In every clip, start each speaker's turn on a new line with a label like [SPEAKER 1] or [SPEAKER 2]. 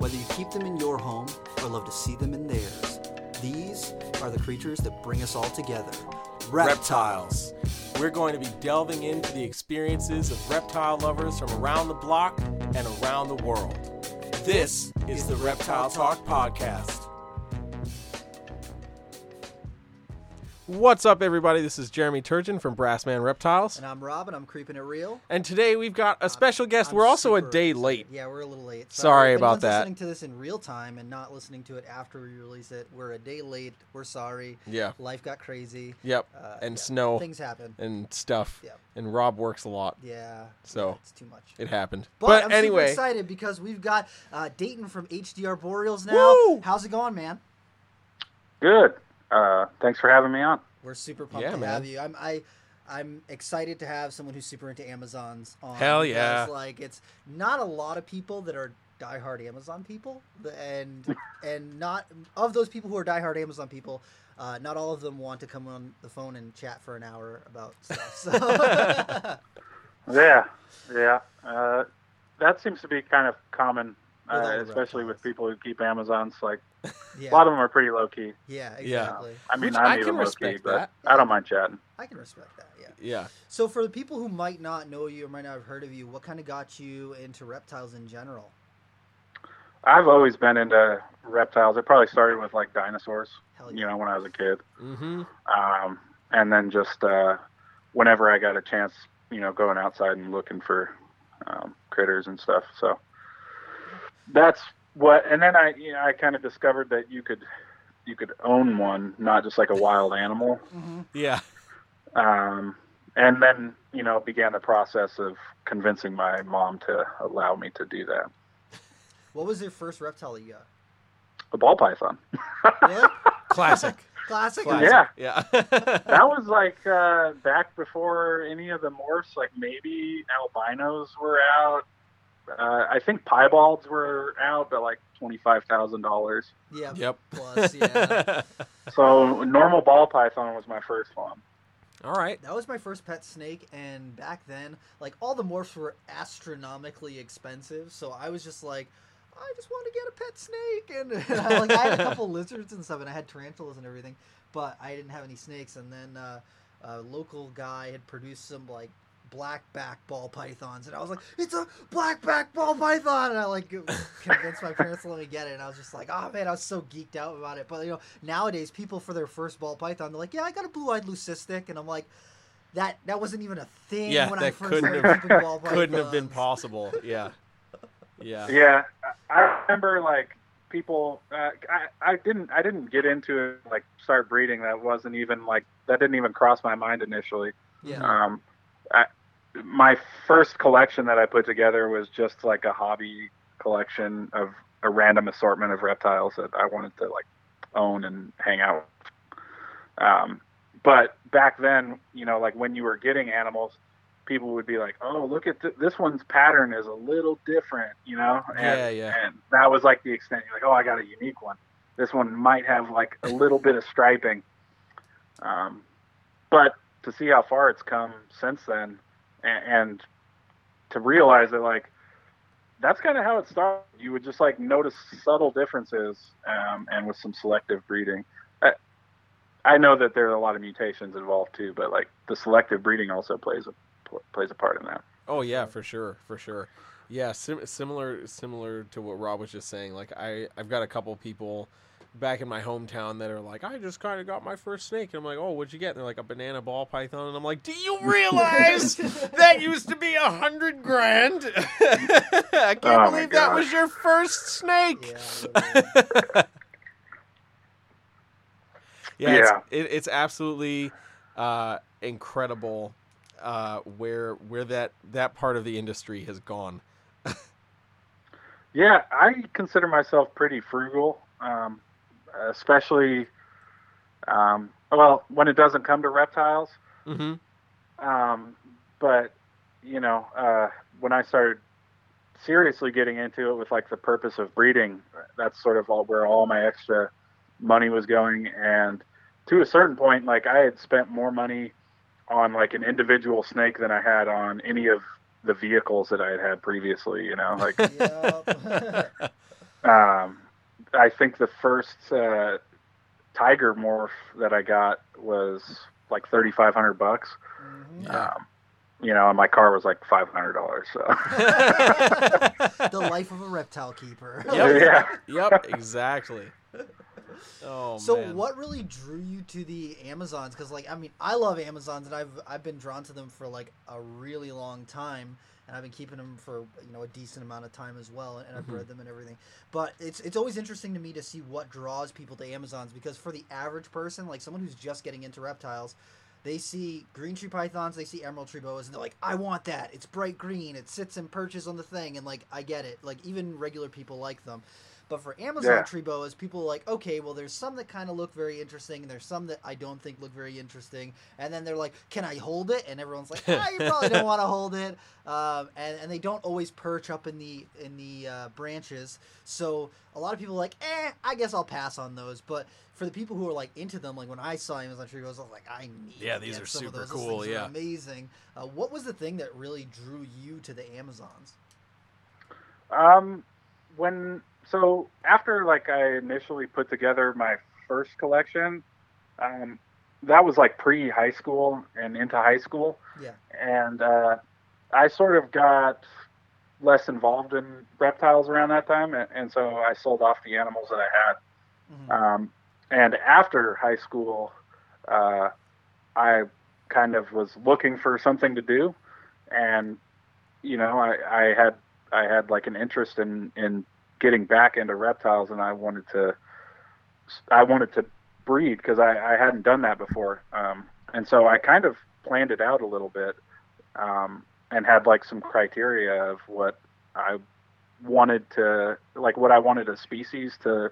[SPEAKER 1] Whether you keep them in your home or love to see them in theirs, these are the creatures that bring us all together.
[SPEAKER 2] Reptiles. We're going to be delving into the experiences of reptile lovers from around the block and around the world. This is the Reptile Talk Podcast. What's up, everybody? This is Jeremy Turgeon from Brassman Reptiles.
[SPEAKER 1] And I'm Rob, and I'm keeping it real.
[SPEAKER 2] And today we've got a special guest.
[SPEAKER 1] I'm
[SPEAKER 2] We're also a
[SPEAKER 1] super
[SPEAKER 2] day
[SPEAKER 1] excited.
[SPEAKER 2] late.
[SPEAKER 1] Yeah, we're a little late.
[SPEAKER 2] Sorry
[SPEAKER 1] If
[SPEAKER 2] about
[SPEAKER 1] anyone's
[SPEAKER 2] that.
[SPEAKER 1] listening to this in real time and not listening to it after we release it, we're a day late. We're sorry.
[SPEAKER 2] Yeah.
[SPEAKER 1] Life got crazy.
[SPEAKER 2] Yep. And snow.
[SPEAKER 1] Things happen.
[SPEAKER 2] And stuff.
[SPEAKER 1] Yep.
[SPEAKER 2] And Rob works a lot.
[SPEAKER 1] Yeah.
[SPEAKER 2] So
[SPEAKER 1] it's too much.
[SPEAKER 2] It happened.
[SPEAKER 1] But I'm
[SPEAKER 2] anyway.
[SPEAKER 1] super excited because we've got Dayton from HDR Boreals now.
[SPEAKER 2] Woo!
[SPEAKER 1] How's it going, man?
[SPEAKER 3] Good. Thanks for having me on.
[SPEAKER 1] We're super pumped
[SPEAKER 2] Yeah,
[SPEAKER 1] to
[SPEAKER 2] man.
[SPEAKER 1] have you. I'm excited to have someone who's super into Amazons on.
[SPEAKER 2] Hell yeah.
[SPEAKER 1] Because, like, it's not a lot of people that are diehard Amazon people, and not of those people who are diehard Amazon people, not all of them want to come on the phone and chat for an hour about stuff. So.
[SPEAKER 3] Yeah. That seems to be kind of common,
[SPEAKER 1] With all the
[SPEAKER 3] especially with
[SPEAKER 1] reptiles.
[SPEAKER 3] people who keep Amazons. Like,
[SPEAKER 1] Yeah.
[SPEAKER 3] a lot of them are pretty low key.
[SPEAKER 1] Yeah, exactly.
[SPEAKER 3] I mean,
[SPEAKER 2] Which
[SPEAKER 3] I'm
[SPEAKER 2] I
[SPEAKER 3] even
[SPEAKER 2] can
[SPEAKER 3] low key,
[SPEAKER 2] respect
[SPEAKER 3] but
[SPEAKER 2] that.
[SPEAKER 3] I don't mind chatting.
[SPEAKER 1] I can respect that. Yeah.
[SPEAKER 2] Yeah.
[SPEAKER 1] So for the people who might not know you or might not have heard of you, what kind of got you into reptiles in general?
[SPEAKER 3] I've always been into reptiles. It probably started with like dinosaurs,
[SPEAKER 1] Hell yeah.
[SPEAKER 3] when I was a kid.
[SPEAKER 2] Mm-hmm.
[SPEAKER 3] And then just whenever I got a chance, going outside and looking for critters and stuff. So that's what. And then I kind of discovered that you could own one, not just like a wild animal.
[SPEAKER 1] Mm-hmm.
[SPEAKER 2] Yeah.
[SPEAKER 3] And then began the process of convincing my mom to allow me to do that.
[SPEAKER 1] What was your first reptile you got?
[SPEAKER 3] A ball python.
[SPEAKER 1] Really?
[SPEAKER 2] Classic.
[SPEAKER 1] Classic?
[SPEAKER 3] Yeah.
[SPEAKER 2] Yeah.
[SPEAKER 3] That was like back before any of the morphs. Like maybe albinos were out. I think piebalds were out, but like $25,000.
[SPEAKER 1] Yeah.
[SPEAKER 2] Yep.
[SPEAKER 1] Plus, yeah.
[SPEAKER 3] So normal ball python was my first one.
[SPEAKER 2] All right.
[SPEAKER 1] That was my first pet snake, and back then, like, all the morphs were astronomically expensive, so I was just like, I just want to get a pet snake, and I had a couple lizards and stuff, and I had tarantulas and everything, but I didn't have any snakes, and then a local guy had produced some, like, black back ball pythons, and I was like, it's a black back ball python, and I like convinced my parents to let me get it, and I was just like, oh man, I was so geeked out about it. But nowadays people for their first ball python, they're like, yeah, I got a blue-eyed leucistic, and I'm like, that wasn't even a thing
[SPEAKER 2] Yeah,
[SPEAKER 1] when
[SPEAKER 2] that
[SPEAKER 1] I first
[SPEAKER 2] couldn't
[SPEAKER 1] started keeping ball pythons.
[SPEAKER 2] Couldn't have been possible. Yeah. Yeah.
[SPEAKER 3] Yeah, I remember like people. I didn't get into it, like start breeding. That didn't even cross my mind initially.
[SPEAKER 1] Yeah.
[SPEAKER 3] My first collection that I put together was just like a hobby collection of a random assortment of reptiles that I wanted to like own and hang out with. But back then, like when you were getting animals, people would be like, oh, look at this one's pattern is a little different, And,
[SPEAKER 2] Yeah.
[SPEAKER 3] and that was like the extent. You're like, oh, I got a unique one. This one might have like a little bit of striping. But to see how far it's come since then, and to realize that like that's kind of how it started. You would just like notice subtle differences, and with some selective breeding. I know that there are a lot of mutations involved too, but like the selective breeding also plays a part in that.
[SPEAKER 2] Oh yeah, for sure. Yeah, similar to what Rob was just saying. Like I've got a couple people back in my hometown that are like, I just kind of got my first snake, and I'm like, oh, what'd you get? And they're like, a banana ball python, and I'm like, do you realize that used to be $100,000? I can't believe that was your first snake.
[SPEAKER 3] Yeah.
[SPEAKER 2] It's absolutely incredible where that part of the industry has gone.
[SPEAKER 3] Yeah, I consider myself pretty frugal, especially when it doesn't come to reptiles.
[SPEAKER 2] Mm-hmm.
[SPEAKER 3] But when I started seriously getting into it with like the purpose of breeding, that's sort of where all my extra money was going. And to a certain point, like I had spent more money on like an individual snake than I had on any of the vehicles that I had previously, like.
[SPEAKER 1] Yep.
[SPEAKER 3] I think the first tiger morph that I got was like $3,500.
[SPEAKER 1] Mm-hmm.
[SPEAKER 2] Yeah.
[SPEAKER 3] And my car was like $500. So
[SPEAKER 1] The life of a reptile keeper.
[SPEAKER 3] yeah.
[SPEAKER 2] Yep, exactly. Oh,
[SPEAKER 1] So
[SPEAKER 2] man.
[SPEAKER 1] what really drew you to the Amazons? Because I love Amazons, and I've been drawn to them for like a really long time, and I've been keeping them for a decent amount of time as well, and I've bred them and everything. But it's always interesting to me to see what draws people to Amazons, because for the average person, like someone who's just getting into reptiles, they see green tree pythons, they see emerald tree boas, and they're like, I want that. It's bright green. It sits and perches on the thing, and like I get it. Like even regular people like them. But for Amazon tree boas, people are like, okay, well, there's some that kind of look very interesting, and there's some that I don't think look very interesting. And then they're like, can I hold it? And everyone's like, you probably don't want to hold it. And they don't always perch up in the branches. So a lot of people are like, I guess I'll pass on those. But for the people who are like into them, like when I saw Amazon tree boas, I was like, I need to
[SPEAKER 2] these
[SPEAKER 1] get
[SPEAKER 2] are
[SPEAKER 1] some of
[SPEAKER 2] super
[SPEAKER 1] those.
[SPEAKER 2] cool.
[SPEAKER 1] Those things
[SPEAKER 2] Yeah,
[SPEAKER 1] are amazing. What was the thing that really drew you to the Amazons?
[SPEAKER 3] So after like I initially put together my first collection, that was like pre-high school and into high school.
[SPEAKER 1] Yeah.
[SPEAKER 3] And I sort of got less involved in reptiles around that time, and so I sold off the animals that I had.
[SPEAKER 1] Mm-hmm.
[SPEAKER 3] And after high school, I kind of was looking for something to do, and I had like an interest in getting back into reptiles, and I wanted to breed because I hadn't done that before, and so I kind of planned it out a little bit, and had like some criteria of what I wanted a species to,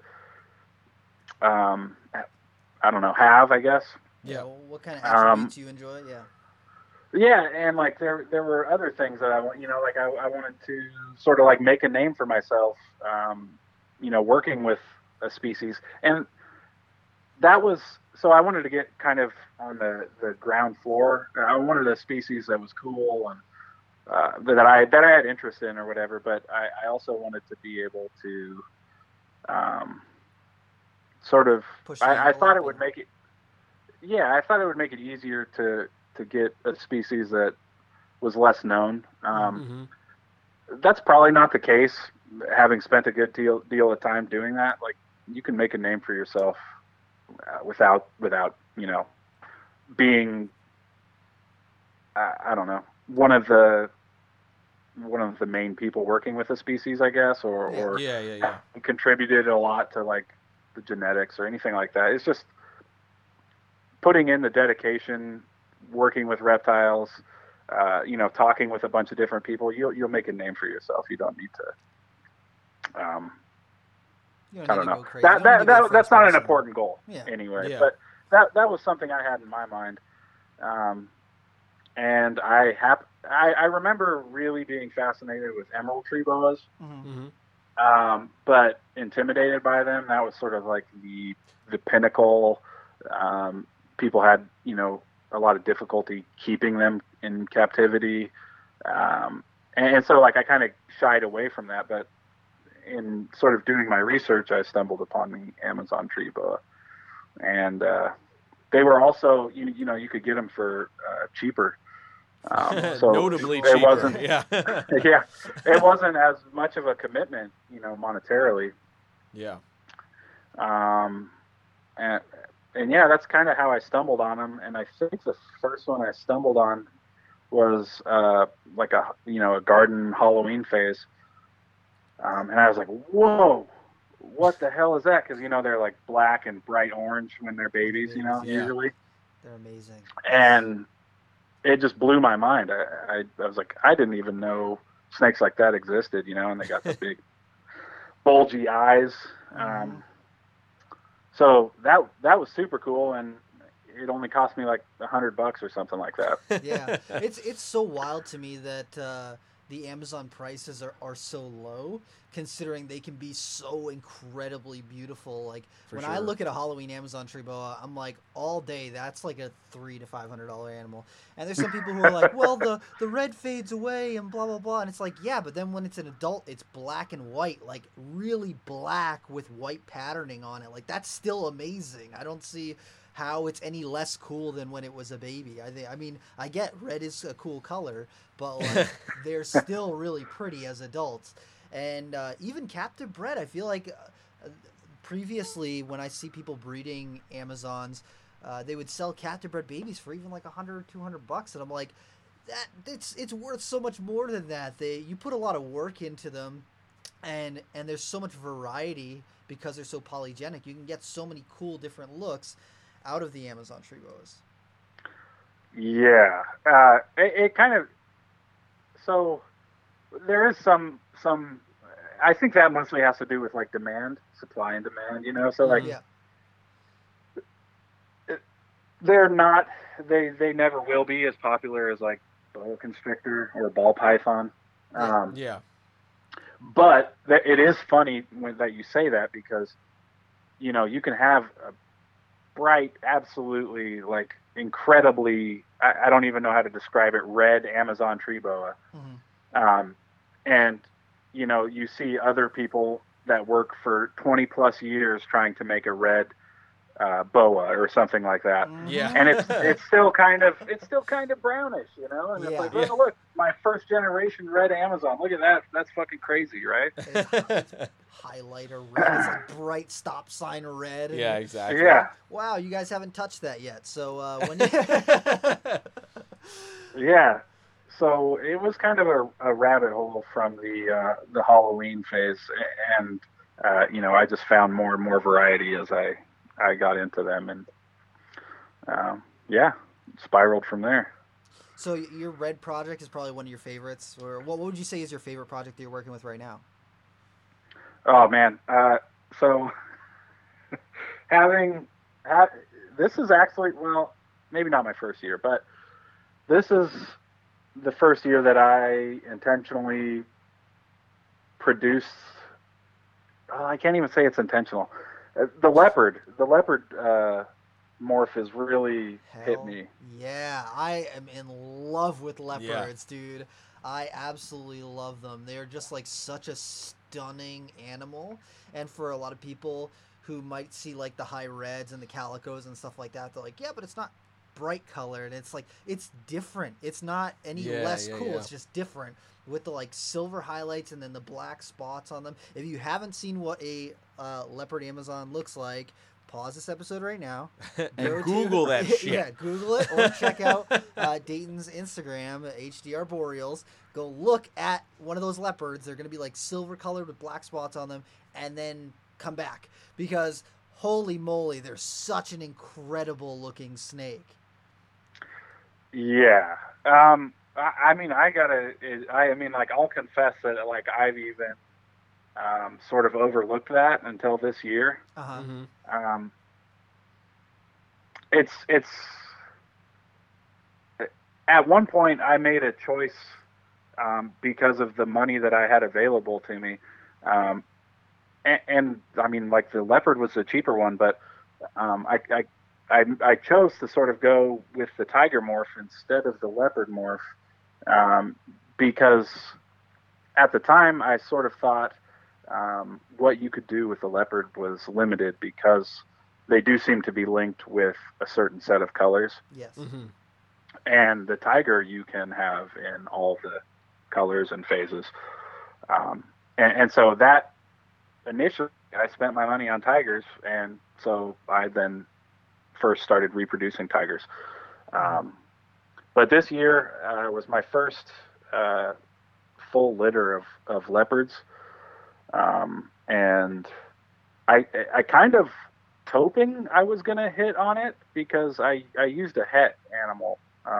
[SPEAKER 3] I don't know, have, I guess.
[SPEAKER 1] Yeah. What kind of attributes you enjoy? Yeah.
[SPEAKER 3] Yeah, and like there were other things that I want, like I wanted to sort of like make a name for myself, working with a species, and that was so I wanted to get kind of on the ground floor. I wanted a species that was cool and that I had interest in or whatever, but I also wanted to be able to sort of I thought it would make it easier to get a species that was less known. That's probably not the case. Having spent a good deal of time doing that, like you can make a name for yourself without being I don't know, one of the main people working with a species, I guess, or contributed a lot to like the genetics or anything like that. It's just putting in the dedication, working with reptiles, talking with a bunch of different people. You'll make a name for yourself. You don't need to. I don't know. That's not an important goal anyway.
[SPEAKER 2] Yeah.
[SPEAKER 3] But that was something I had in my mind, and I remember really being fascinated with emerald tree boas, but intimidated by them. That was sort of like the pinnacle. People had a lot of difficulty keeping them in captivity, and so like I kind of shied away from that. But in sort of doing my research, I stumbled upon the Amazon tree boa, and they were also you could get them for cheaper. So
[SPEAKER 2] notably
[SPEAKER 3] it
[SPEAKER 2] cheaper.
[SPEAKER 3] Wasn't,
[SPEAKER 2] yeah,
[SPEAKER 3] it wasn't as much of a commitment, monetarily.
[SPEAKER 2] Yeah.
[SPEAKER 3] And yeah, that's kind of how I stumbled on them. And I think the first one I stumbled on was like a garden Halloween phase. And I was like, whoa, what the hell is that? Because they're like black and bright orange when they're babies, usually.
[SPEAKER 1] They're amazing.
[SPEAKER 3] And it just blew my mind. I was like, I didn't even know snakes like that existed, and they got the big bulgy eyes. So that was super cool, and it only cost me like $100 or something like that.
[SPEAKER 1] Yeah, it's so wild to me that the Amazon prices are so low, considering they can be so incredibly beautiful. Like
[SPEAKER 2] For
[SPEAKER 1] when
[SPEAKER 2] sure.
[SPEAKER 1] I look at a Halloween Amazon tree boa, I'm like, all day that's like a $300 to $500 animal. And there's some people who are like, well, the red fades away and blah blah blah. And it's like, yeah, but then when it's an adult, it's black and white, like really black with white patterning on it. Like that's still amazing. I don't see how it's any less cool than when it was a baby. I mean, I get red is a cool color, but like they're still really pretty as adults. And even captive bred, I feel like previously when I see people breeding Amazons, they would sell captive bred babies for even like $100 or $200, and I'm like, that it's worth so much more than that. You put a lot of work into them, and there's so much variety because they're so polygenic. You can get so many cool different looks out of the Amazon tree boas.
[SPEAKER 3] Yeah, it kind of, so there is some. I think that mostly has to do with like demand, supply and demand. You know, so like
[SPEAKER 1] Yeah.
[SPEAKER 3] they're not. They never will be as popular as like boa constrictor or ball python.
[SPEAKER 2] Yeah.
[SPEAKER 3] But it is funny that you say that, because you know you can have a bright, absolutely like incredibly, I don't even know how to describe it, red Amazon tree boa.
[SPEAKER 1] Mm-hmm.
[SPEAKER 3] And you know, you see other people that work for 20 plus years trying to make a red boa or something like that.
[SPEAKER 2] Yeah.
[SPEAKER 3] And it's still kind of brownish, you know. And it's like, oh, look, my first generation red Amazon. Look at that. That's fucking crazy, right?
[SPEAKER 1] Highlighter red. It's like bright stop sign red.
[SPEAKER 2] Yeah, exactly.
[SPEAKER 3] Yeah.
[SPEAKER 1] Wow, you guys haven't touched that yet. So when
[SPEAKER 3] Yeah. So it was kind of a rabbit hole from the Halloween phase, and you know, I just found more and more variety as I got into them, and yeah, spiraled from there.
[SPEAKER 1] So your red project is probably one of your favorites, or what would you say is your favorite project that you're working with right now?
[SPEAKER 3] Oh man, so this is actually, well, maybe not my first year, but this is the first year that I intentionally produced. Oh, I can't even say it's intentional. The leopard morph has really hit me.
[SPEAKER 1] Yeah, I am in love with leopards, dude. I absolutely love them. They're just like such a stunning animal, and for a lot of people who might see like the high reds and the calicos and stuff like that, they're like, yeah, but it's not bright color, and it's like, it's different. It's not any less cool. It's just different with the like silver highlights and then the black spots on them. If you haven't seen what a leopard Amazon looks like, pause this episode right now
[SPEAKER 2] and Google that shit.
[SPEAKER 1] Yeah, Google it, or check out Dayton's Instagram, HDR Boreals. Go look at one of those leopards. They're going to be like silver colored with black spots on them, and then come back, because holy moly, they're such an incredible looking snake.
[SPEAKER 3] Yeah. I mean, like, I'll confess that, like, I've even sort of overlooked that until this year.
[SPEAKER 1] Uh-huh.
[SPEAKER 2] Mm-hmm.
[SPEAKER 3] It's at one point I made a choice because of the money that I had available to me. And I mean, like, the leopard was the cheaper one, but I chose to sort of go with the tiger morph instead of the leopard morph, because at the time I sort of thought what you could do with the leopard was limited, because they do seem to be linked with a certain set of colors.
[SPEAKER 1] Yes.
[SPEAKER 2] Mm-hmm.
[SPEAKER 3] And the tiger you can have in all the colors and phases. And so that initially I spent my money on tigers, and so I then first started reproducing tigers. But this year was my first full litter of leopards. And I kind of hoping I was going to hit on it, because I used a het animal.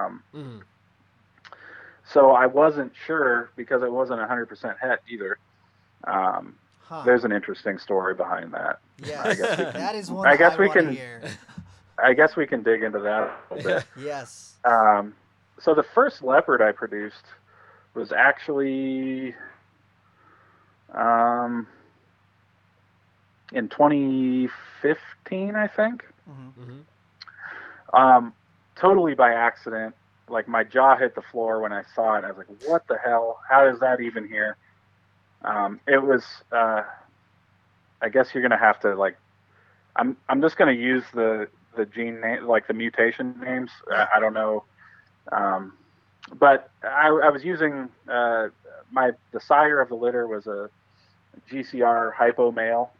[SPEAKER 3] So I wasn't sure, because it wasn't 100% het either. There's an interesting story behind that.
[SPEAKER 1] Yes, that is one
[SPEAKER 3] I guess we
[SPEAKER 1] want to
[SPEAKER 3] can
[SPEAKER 1] hear.
[SPEAKER 3] I guess we can dig into that a little bit.
[SPEAKER 1] Yes.
[SPEAKER 3] So the first leopard I produced was actually in 2015, I think.
[SPEAKER 2] Mm-hmm.
[SPEAKER 3] Totally by accident. Like my jaw hit the floor when I saw it. I was like, "What the hell? How is that even here?" It was. I guess you're gonna have to like. I'm just gonna use the gene name, like the mutation names. I don't know. But I was using the sire of the litter was a GCR hypo male,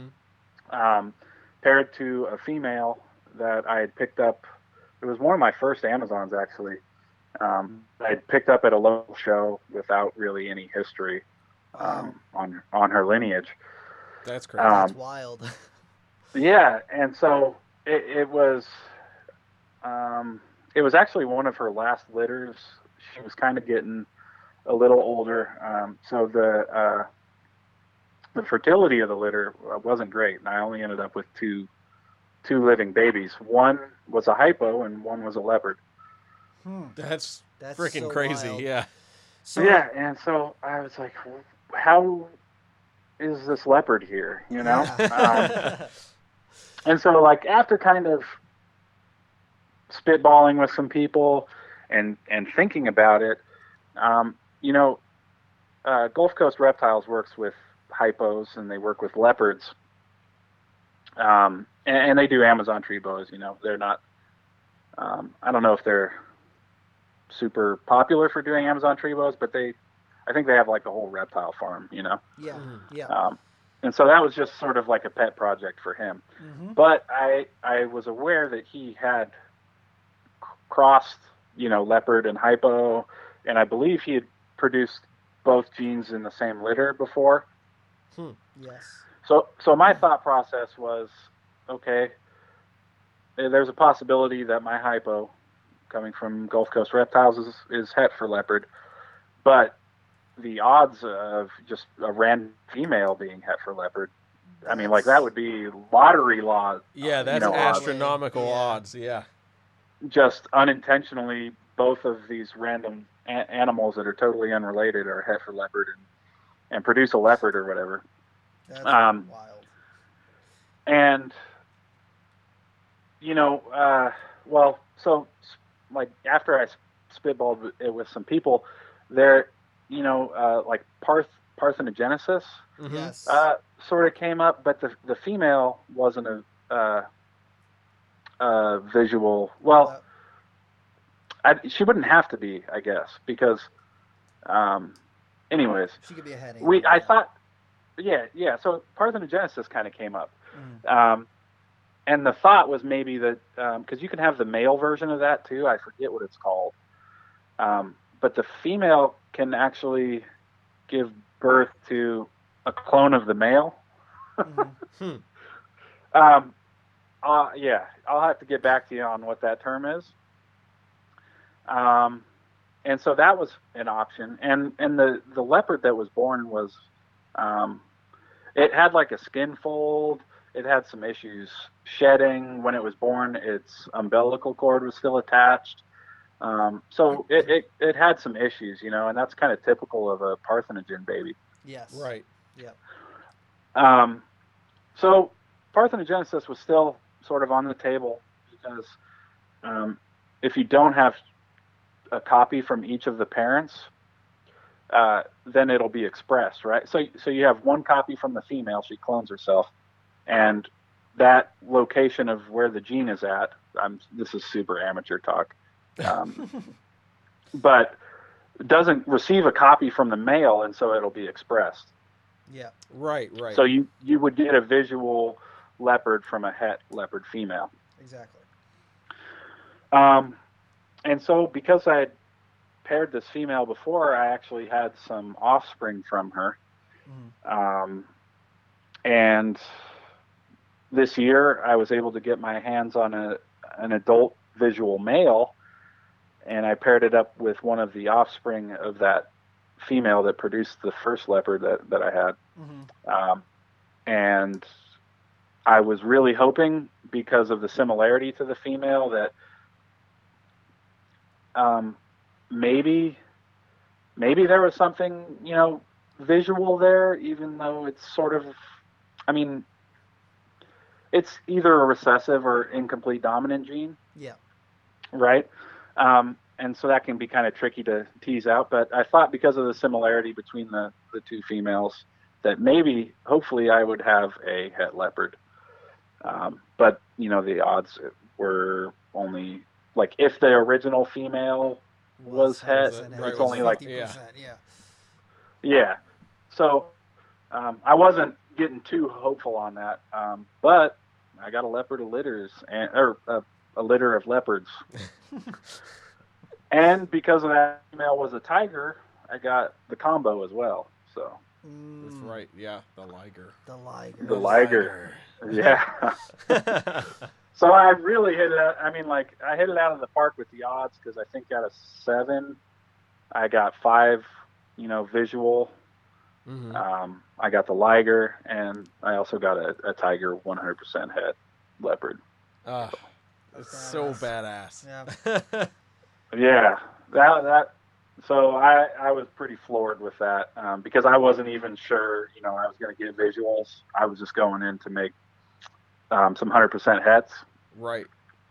[SPEAKER 3] paired to a female that I had picked up. It was one of my first Amazons, actually. I had picked up at a local show without really any history on her lineage.
[SPEAKER 2] That's crazy.
[SPEAKER 1] That's wild.
[SPEAKER 3] Yeah, and so it was actually one of her last litters. She was kind of getting a little older, so the fertility of the litter wasn't great, and I only ended up with two living babies. One was a hypo, and one was a leopard.
[SPEAKER 2] That's freaking
[SPEAKER 1] so
[SPEAKER 2] crazy.
[SPEAKER 1] wild.
[SPEAKER 2] Yeah.
[SPEAKER 1] So,
[SPEAKER 3] yeah, and so I was like, how is this leopard here? You know?
[SPEAKER 1] Yeah.
[SPEAKER 3] And so, like, after kind of spitballing with some people and thinking about it, you know, Gulf Coast Reptiles works with hypos and they work with leopards. And they do Amazon tree boas. You know, they're not. I don't know if they're super popular for doing Amazon tree boas, but I think they have like a whole reptile farm. You know.
[SPEAKER 1] Yeah. Yeah.
[SPEAKER 3] And so that was just sort of like a pet project for him. But I was aware that he had crossed, you know, leopard and hypo, and I believe he had produced both genes in the same litter before.
[SPEAKER 1] Yes.
[SPEAKER 3] So my thought process was, okay, there's a possibility that my hypo, coming from Gulf Coast Reptiles, is het for leopard, but the odds of just a random female being het for leopard, I mean, like that would be lottery law.
[SPEAKER 2] Yeah, that's astronomical odds. Yeah.
[SPEAKER 3] Just unintentionally, both of these random animals that are totally unrelated are het for leopard and produce a leopard or whatever.
[SPEAKER 1] That's wild.
[SPEAKER 3] And, you know, well, so like after I spitballed it with some people, there, you know, like parthenogenesis
[SPEAKER 1] Yes.
[SPEAKER 3] sort of came up, but the female wasn't a visual. Well, she wouldn't have to be, I guess, because, anyways,
[SPEAKER 1] she could be a headache.
[SPEAKER 3] I thought, yeah. So parthenogenesis kind of came up, and the thought was maybe that because you can have the male version of that too. I forget what it's called, but the female can actually give birth to a clone of the male. Yeah, I'll have to get back to you on what that term is. And so that was an option. And the leopard that was born was, it had like a skin fold. It had some issues shedding. When it was born, its umbilical cord was still attached. So it had some issues, you know, and that's kind of typical of a parthenogen baby.
[SPEAKER 1] Yes.
[SPEAKER 2] Right.
[SPEAKER 1] Yeah.
[SPEAKER 3] So parthenogenesis was still sort of on the table because if you don't have a copy from each of the parents, then it'll be expressed, right? So you have one copy from the female, she clones herself, and that location of where the gene is at, this is super amateur talk, but doesn't receive a copy from the male, and so it'll be expressed.
[SPEAKER 1] Yeah.
[SPEAKER 2] Right.
[SPEAKER 3] So you would get a visual leopard from a het leopard female.
[SPEAKER 1] Exactly.
[SPEAKER 3] And so because I had paired this female before, I actually had some offspring from her. And this year I was able to get my hands on an adult visual male, and I paired it up with one of the offspring of that female that produced the first leopard that I had. And I was really hoping, because of the similarity to the female, that maybe maybe there was something, visual there, even though it's sort of, I mean, it's either a recessive or incomplete dominant gene,
[SPEAKER 1] Yeah.
[SPEAKER 3] right? And so that can be kind of tricky to tease out. But I thought because of the similarity between the two females that maybe, hopefully, I would have a het leopard. But, the odds were only, like, if the original female was het,
[SPEAKER 2] right,
[SPEAKER 3] it's only like
[SPEAKER 1] 50%, yeah.
[SPEAKER 3] Yeah. So I wasn't getting too hopeful on that. But I got a leopard of litters, or a litter of leopards. And because of that female was a tiger, I got the combo as well. So
[SPEAKER 2] That's right. Yeah, the liger.
[SPEAKER 1] The liger.
[SPEAKER 3] The liger. Yeah. So I really hit it. I mean, like, I hit it out of the park with the odds because I think out of 7, I got 5, visual.
[SPEAKER 2] Mm-hmm.
[SPEAKER 3] I got the liger, and I also got a tiger 100% het leopard.
[SPEAKER 2] It's so badass.
[SPEAKER 1] Yeah.
[SPEAKER 3] Yeah, that. So I was pretty floored with that because I wasn't even sure, I was going to get visuals. I was just going in to make some 100% hets.
[SPEAKER 2] Right.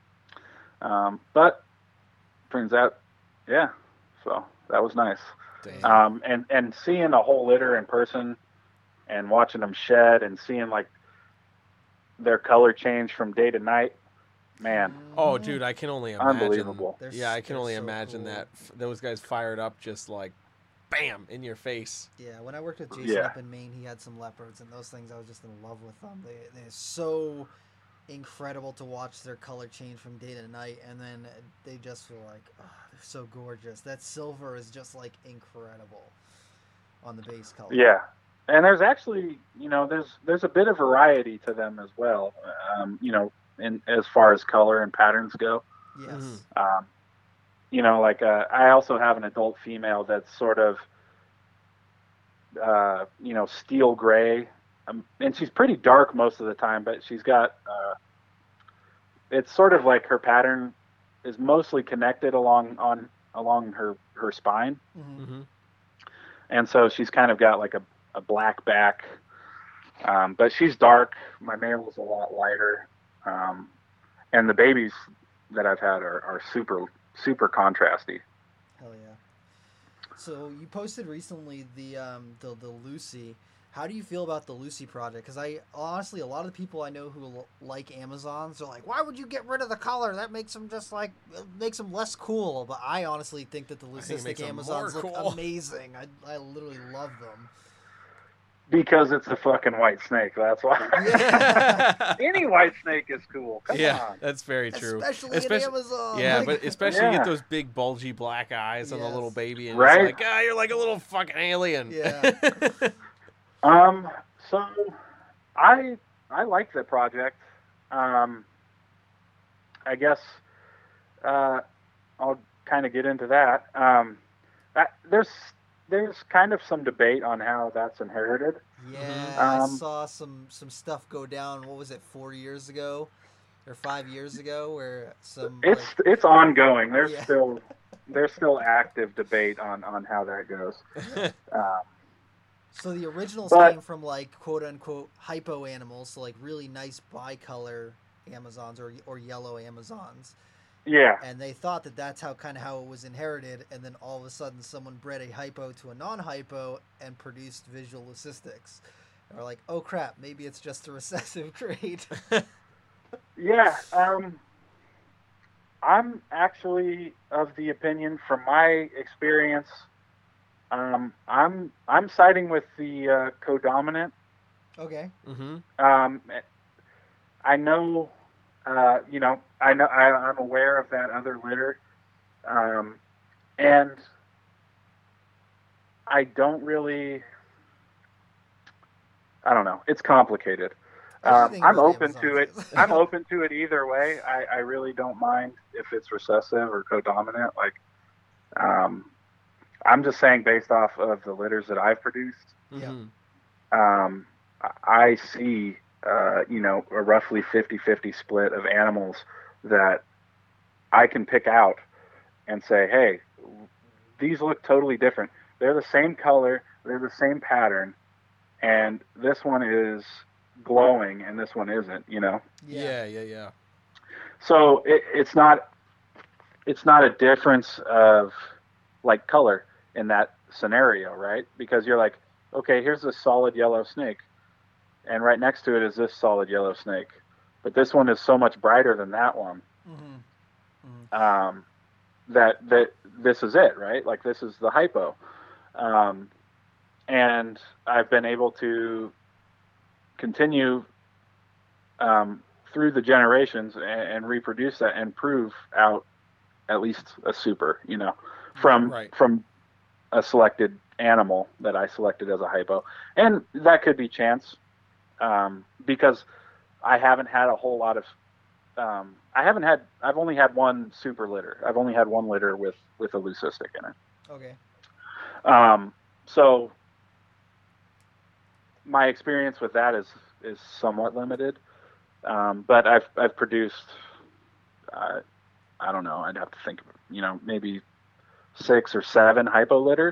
[SPEAKER 3] But turns out, yeah. So that was nice.
[SPEAKER 2] Damn.
[SPEAKER 3] And seeing a whole litter in person and watching them shed and seeing like their color change from day to night, man.
[SPEAKER 2] Oh, dude, I can only imagine.
[SPEAKER 3] Unbelievable.
[SPEAKER 2] Yeah, I can only
[SPEAKER 1] so
[SPEAKER 2] imagine
[SPEAKER 1] cool.
[SPEAKER 2] that those guys fired up just like, bam, in your face.
[SPEAKER 1] Yeah, when I worked with Jason up in Maine, he had some leopards, and those things, I was just in love with them. They're so incredible to watch their color change from day to night, and then they just feel like, oh, they're so gorgeous. That silver is just like incredible on the base color.
[SPEAKER 3] Yeah, and there's actually, there's a bit of variety to them as well. In as far as color and patterns go.
[SPEAKER 1] Yes.
[SPEAKER 3] I also have an adult female that's sort of, steel gray, and she's pretty dark most of the time, but she's got, it's sort of like her pattern is mostly connected along her spine.
[SPEAKER 1] Mm-hmm.
[SPEAKER 2] Mm-hmm.
[SPEAKER 3] And so she's kind of got like a black back, but she's dark. My male is a lot lighter. And the babies that I've had are super, super contrasty.
[SPEAKER 1] Hell yeah. So you posted recently the Lucy. How do you feel about the Lucy project? Because I honestly, a lot of the people I know who like Amazons are like, why would you get rid of the color? That makes them makes them less cool. But I honestly think that the leucistic Amazons look amazing. I literally love them.
[SPEAKER 3] Because it's a fucking white snake, that's why.
[SPEAKER 1] Yeah.
[SPEAKER 3] Any white snake is cool. Come on.
[SPEAKER 2] That's very true.
[SPEAKER 1] Especially in Amazon.
[SPEAKER 2] Yeah, but especially you get those big bulgy black eyes on the little baby, and
[SPEAKER 3] right?
[SPEAKER 2] it's like, you're like a little fucking alien.
[SPEAKER 1] Yeah.
[SPEAKER 3] So I like the project. I guess I'll kind of get into that. There's kind of some debate on how that's inherited.
[SPEAKER 1] Yeah, I saw some stuff go down. What was it, 4 years ago or 5 years ago, where some
[SPEAKER 3] it's ongoing. There's still active debate on how that goes.
[SPEAKER 1] So the originals came from like quote unquote hypo animals, so like really nice bicolor Amazons or yellow Amazons.
[SPEAKER 3] Yeah.
[SPEAKER 1] And they thought that that's how it was inherited, and then all of a sudden someone bred a hypo to a non-hypo and produced visual leucistics. And we're like, oh crap, maybe it's just a recessive trait.
[SPEAKER 3] Yeah. I'm actually of the opinion, from my experience, I'm siding with the codominant.
[SPEAKER 1] Okay.
[SPEAKER 2] Mm-hmm.
[SPEAKER 3] I know. I'm aware of that other litter, and I don't really. I don't know. It's complicated. I'm open to it. I'm open to it either way. I really don't mind if it's recessive or codominant. Like, I'm just saying, based off of the litters that I've produced, I see. A roughly 50-50 split of animals that I can pick out and say, hey, these look totally different. they're the same color, they're the same pattern, and this one is glowing and this one isn't, you know.
[SPEAKER 2] Yeah.
[SPEAKER 3] So it's not a difference of like color in that scenario, right? Because you're like, okay, here's a solid yellow snake, and right next to it is this solid yellow snake, but this one is so much brighter than that one. That this is it, right? Like this is the hypo, and I've been able to continue through the generations and reproduce that and prove out at least a super, you know, from a selected animal that I selected as a hypo, and that could be chance, because I haven't had a whole lot of. I've only had one super litter. I've only had one litter with a leucistic in it.
[SPEAKER 1] Okay.
[SPEAKER 3] So my experience with that is somewhat limited. But I've produced, I don't know, I'd have to think, you know, maybe 6 or 7 hypo litters.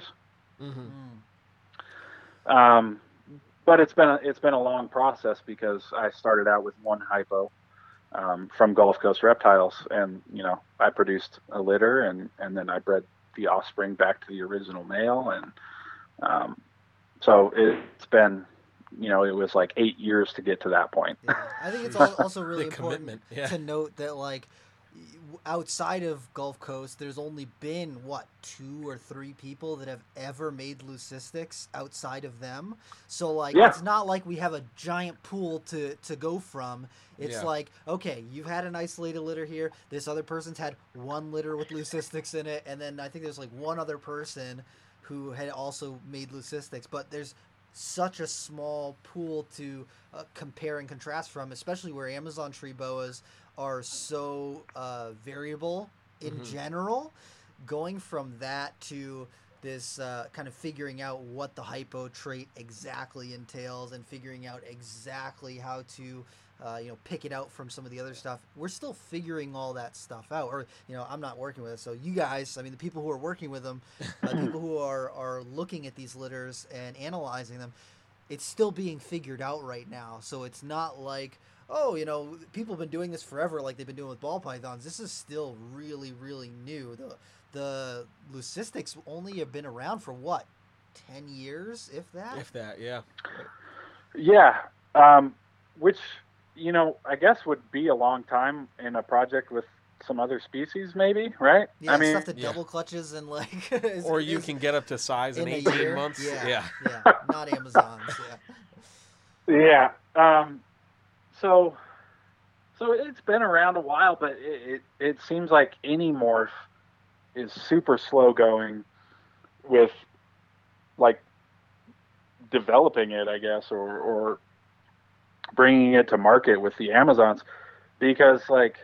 [SPEAKER 3] But it's been a long process because I started out with one hypo from Gulf Coast Reptiles, and you know, I produced a litter, and then I bred the offspring back to the original male, and so it's been, you know, it was like 8 years to get to that point.
[SPEAKER 1] Yeah. I think it's also really important
[SPEAKER 2] yeah.
[SPEAKER 1] to note that, like, outside of Gulf Coast, there's only been, 2 or 3 people that have ever made leucistics outside of them. So, like, It's not like we have a giant pool to go from. It's like, okay, you've had an isolated litter here. This other person's had one litter with leucistics in it. And then I think there's, like, one other person who had also made leucistics. But there's such a small pool to compare and contrast from, especially where Amazon tree boas are so variable in general. Going from that to this kind of figuring out what the hypo trait exactly entails and figuring out exactly how to pick it out from some of the other stuff. We're still figuring all that stuff out, or, you know, I'm not working with it. So you guys, I mean, the people who are working with them, people who are looking at these litters and analyzing them, it's still being figured out right now. So it's not like, oh, you know, people have been doing this forever like they've been doing with ball pythons. This is still really, really new. The leucistics only have been around for 10 years, if that?
[SPEAKER 2] If that, yeah.
[SPEAKER 3] Yeah, which, you know, I guess would be a long time in a project with some other species, maybe, right?
[SPEAKER 1] Yeah,
[SPEAKER 3] I mean,
[SPEAKER 1] stuff that double clutches and like.
[SPEAKER 2] Or you can get up to size in 18 months.
[SPEAKER 1] Yeah, not Amazons.
[SPEAKER 3] Yeah. So it's been around a while, but it seems like any morph is super slow going with, like, developing it, I guess, or bringing it to market with the Amazons, because, like,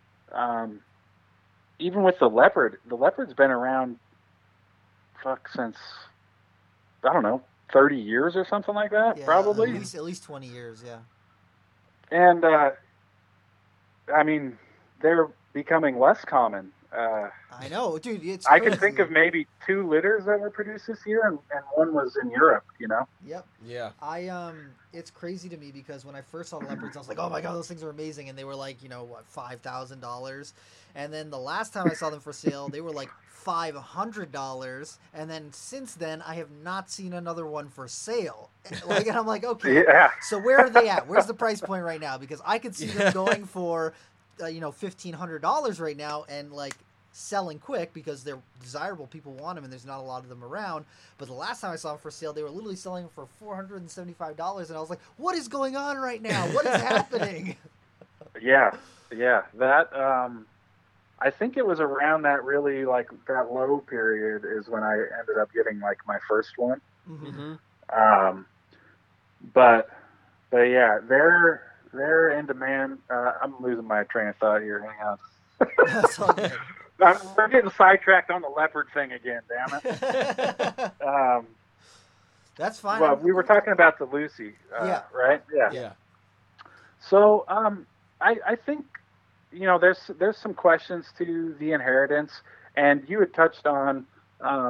[SPEAKER 3] even with the leopard's been around since, I don't know, 30 years or something like that, probably.
[SPEAKER 1] At least 20 years, yeah.
[SPEAKER 3] And I mean, they're becoming less common.
[SPEAKER 1] I know, dude. It's
[SPEAKER 3] I
[SPEAKER 1] crazy.
[SPEAKER 3] can think of maybe 2 litters that were produced this year, and one was in Europe, you know?
[SPEAKER 1] Yep.
[SPEAKER 2] Yeah.
[SPEAKER 1] It's crazy to me because when I first saw the leopards, I was like, oh my God, those things are amazing. And they were like, you know, what, $5,000. And then the last time I saw them for sale, they were like $500. And then since then, I have not seen another one for sale. Like, and I'm like, okay,
[SPEAKER 3] Yeah.
[SPEAKER 1] So where are they at? Where's the price point right now? Because I could see them going for, $1,500 right now, and like selling quick because they're desirable. People want them, and there's not a lot of them around. But the last time I saw them for sale, they were literally selling them for $475, and I was like, "What is going on right now? What is happening?"
[SPEAKER 3] Yeah. That I think it was around that really, like, that low period is when I ended up getting, like, my first one.
[SPEAKER 1] Mm-hmm.
[SPEAKER 3] But yeah, they're in demand. I'm losing my train of thought here. Hang on.
[SPEAKER 1] That's all good.
[SPEAKER 3] We're getting sidetracked on the leopard thing again, damn it.
[SPEAKER 1] That's fine.
[SPEAKER 3] Well, we were talking about the Lucy, right?
[SPEAKER 2] Yeah.
[SPEAKER 3] So I think, you know, there's some questions to the inheritance, and you had touched on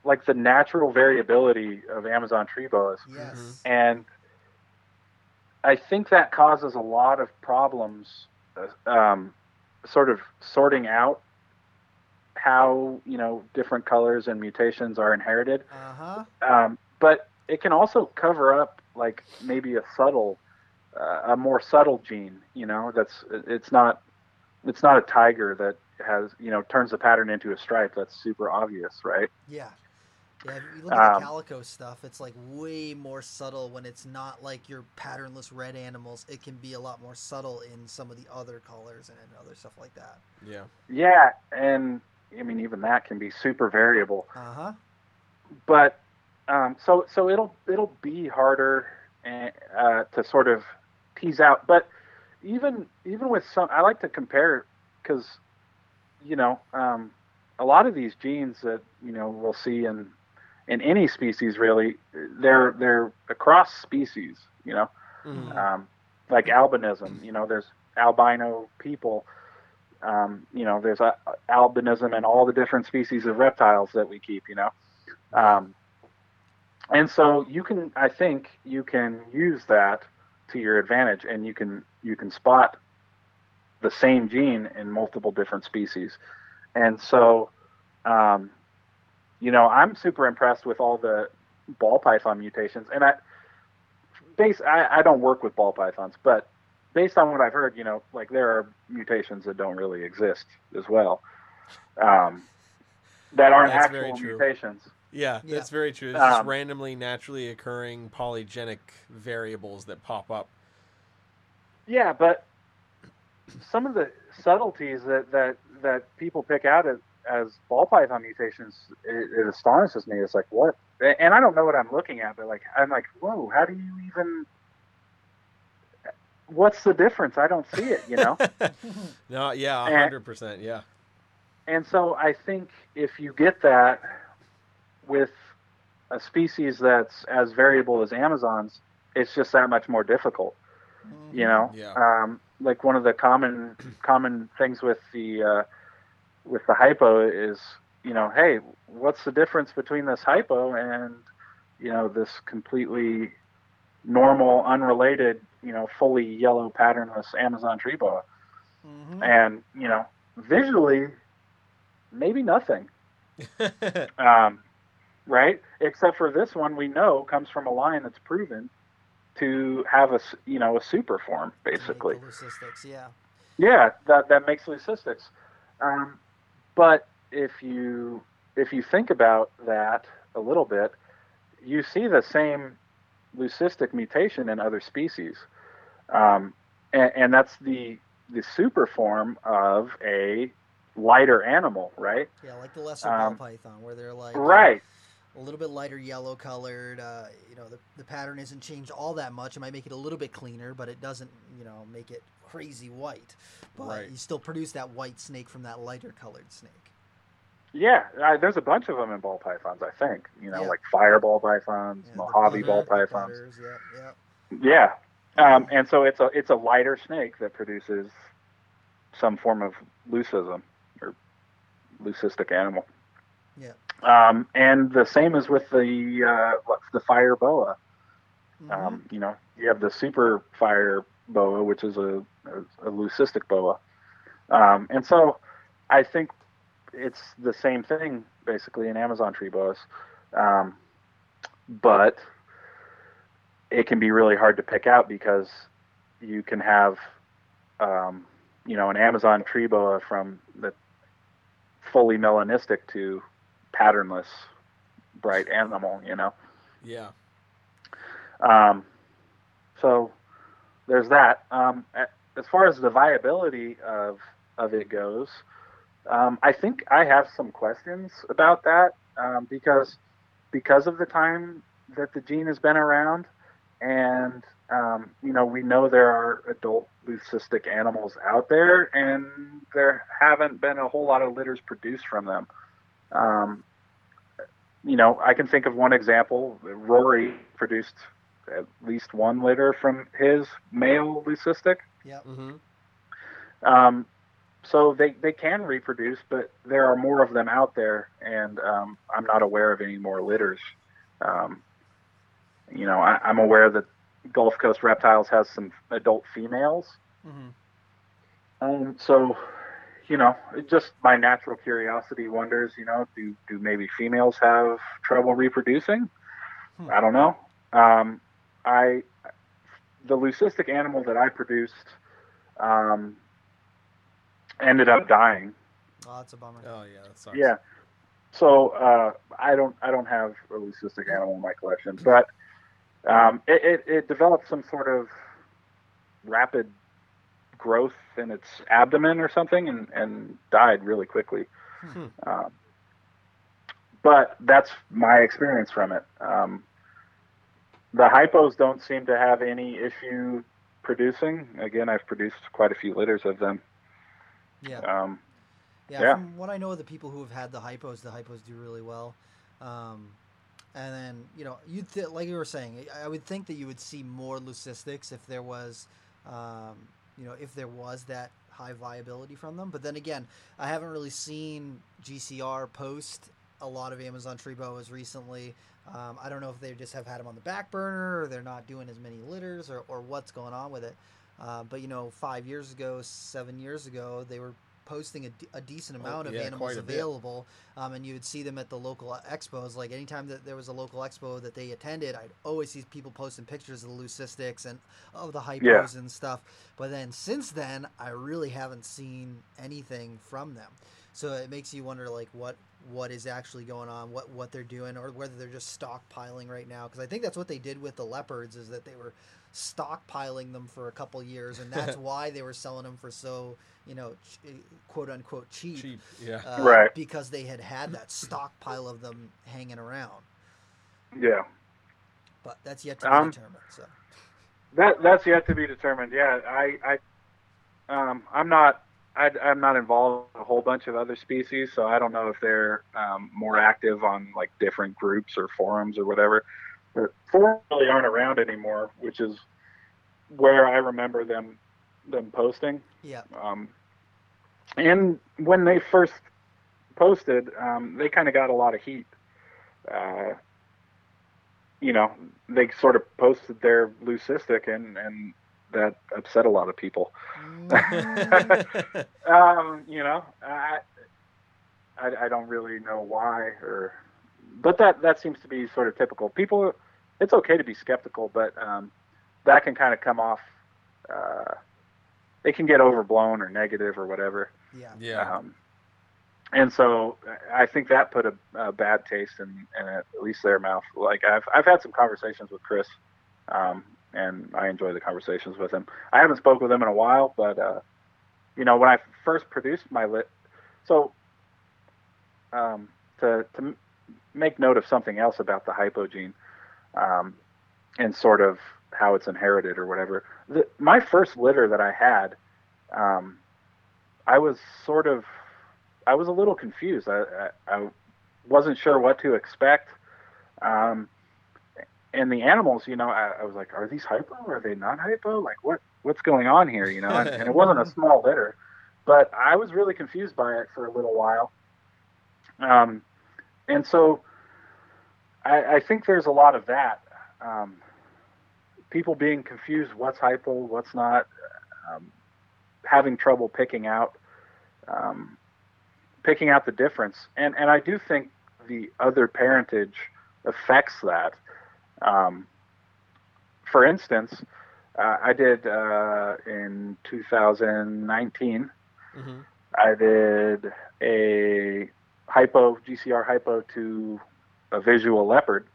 [SPEAKER 3] like the natural variability of Amazon tree boas,
[SPEAKER 1] Yes.
[SPEAKER 3] and I think that causes a lot of problems, sort of sorting out how different colors and mutations are inherited. But it can also cover up like maybe a more subtle gene. It's not a tiger that has turns the pattern into a stripe. That's super obvious, right?
[SPEAKER 1] Yeah. Yeah, if you look at the calico stuff, it's like way more subtle when it's not like your patternless red animals. It can be a lot more subtle in some of the other colors and other stuff like that.
[SPEAKER 2] Yeah.
[SPEAKER 3] Yeah, and I mean even that can be super variable. But so it'll be harder to sort of tease out. But even with some, I like to compare because a lot of these genes that we'll see in any species really, they're across species. Like albinism. There's albino people. There's albinism in all the different species of reptiles that we keep. And so I think you can use that to your advantage, and you can spot the same gene in multiple different species. And so, I'm super impressed with all the ball python mutations. And I don't work with ball pythons, but based on what I've heard, like there are mutations that don't really exist as well, that aren't actual mutations.
[SPEAKER 2] Yeah, that's very true. It's just randomly, naturally occurring polygenic variables that pop up.
[SPEAKER 3] Yeah, but some of the subtleties that people pick out as ball python mutations, it astonishes me. It's like, what? And I don't know what I'm looking at, but I'm like, whoa, how do you even... What's the difference? I don't see it,
[SPEAKER 2] No, yeah, 100%, yeah.
[SPEAKER 3] And so I think if you get that with a species that's as variable as Amazons, it's just that much more difficult.
[SPEAKER 2] Yeah.
[SPEAKER 3] Like one of the common things with the hypo is, hey, what's the difference between this hypo and this completely normal, unrelated, fully yellow patternless Amazon tree boa? And visually, maybe nothing. Right? Except for this one, we know comes from a line that's proven to have a super form, basically.
[SPEAKER 1] Leucistics, yeah.
[SPEAKER 3] Yeah, that makes leucistics. But if you think about that a little bit, you see the same leucistic mutation in other species, and that's the super form of a lighter animal, right?
[SPEAKER 1] Yeah, like the lesser ball python, where they're like
[SPEAKER 3] right.
[SPEAKER 1] A little bit lighter yellow colored. The pattern isn't changed all that much. It might make it a little bit cleaner, but it doesn't, make it crazy white. But you still produce that white snake from that lighter colored snake.
[SPEAKER 3] Yeah, there's a bunch of them in ball pythons, I think. Like fireball pythons, Mojave ball pythons. Yeah. And so it's a lighter snake that produces some form of leucism or leucistic animal.
[SPEAKER 1] Yeah.
[SPEAKER 3] And the same is with the fire boa. You have the super fire boa, which is a leucistic boa. And so I think it's the same thing basically in Amazon tree boas. But it can be really hard to pick out because you can have, an Amazon tree boa from the fully melanistic to patternless bright animal,
[SPEAKER 2] Yeah.
[SPEAKER 3] So there's that. As far as the viability of it goes, I think I have some questions about that, because of the time that the gene has been around, and we know there are adult leucistic animals out there, and there haven't been a whole lot of litters produced from them. I can think of one example. Rory produced at least one litter from his male leucistic.
[SPEAKER 1] Yep.
[SPEAKER 2] Mm-hmm.
[SPEAKER 3] so they can reproduce, but there are more of them out there, and I'm not aware of any more litters. Um, I'm aware that Gulf Coast Reptiles has some adult females.
[SPEAKER 1] Mm-hmm.
[SPEAKER 3] So, just my natural curiosity wonders, do maybe females have trouble reproducing? I don't know. I the leucistic animal that I produced um, ended up dying.
[SPEAKER 1] Oh, that's a bummer.
[SPEAKER 2] Oh yeah, that sucks.
[SPEAKER 3] Yeah. So I don't have a leucistic animal in my collection, but it developed some sort of rapid growth in its abdomen or something, and died really quickly. But that's my experience from it. The hypos don't seem to have any issue producing. Again, I've produced quite a few litters of them.
[SPEAKER 1] Yeah.
[SPEAKER 3] Yeah.
[SPEAKER 1] From what I know of the people who have had the hypos do really well. And then, like you were saying, I would think that you would see more leucistics if there was, if there was that high viability from them. But then again, I haven't really seen GCR post a lot of Amazon tree boas recently. I don't know if they just have had them on the back burner, or they're not doing as many litters, or what's going on with it. But 5 years ago, 7 years ago, they were posting a decent amount of animals available, and you would see them at the local expos. Like anytime that there was a local expo that they attended, I'd always see people posting pictures of the leucistics and of the hypos and stuff. But then since then, I really haven't seen anything from them. So it makes you wonder, like, what is actually going on, what they're doing, or whether they're just stockpiling right now. Because I think that's what they did with the leopards, is that they were stockpiling them for a couple years, and that's why they were selling them for so, quote unquote cheap.
[SPEAKER 2] Yeah.
[SPEAKER 3] Right.
[SPEAKER 1] Because they had that stockpile of them hanging around.
[SPEAKER 3] Yeah.
[SPEAKER 1] But that's yet to be determined. So
[SPEAKER 3] that's yet to be determined. Yeah, I'm not involved in a whole bunch of other species, so I don't know if they're more active on like different groups or forums or whatever. But forums really aren't around anymore, which is where I remember them posting.
[SPEAKER 1] Yeah.
[SPEAKER 3] And when they first posted, they kind of got a lot of heat. They sort of posted their leucistic, and that upset a lot of people. I don't really know why, but that seems to be sort of typical. People, it's okay to be skeptical, but that can kind of come off. It can get overblown or negative or whatever.
[SPEAKER 1] Yeah.
[SPEAKER 3] And so I think that put a bad taste in at least their mouth. Like I've had some conversations with Chris, and I enjoy the conversations with him. I haven't spoke with him in a while, but when I first produced my so to make note of something else about the hypogene, and sort of how it's inherited or whatever. My first litter that I had, I was a little confused. I wasn't sure what to expect. And the animals, I was like, are these hypo? Are they not hypo? Like, what's going on here? And it wasn't a small litter, but I was really confused by it for a little while. And so I think there's a lot of that. People being confused, what's hypo, what's not, having trouble picking out the difference. And I do think the other parentage affects that. For instance, I did in 2019, I did a GCR hypo to a visual leopard.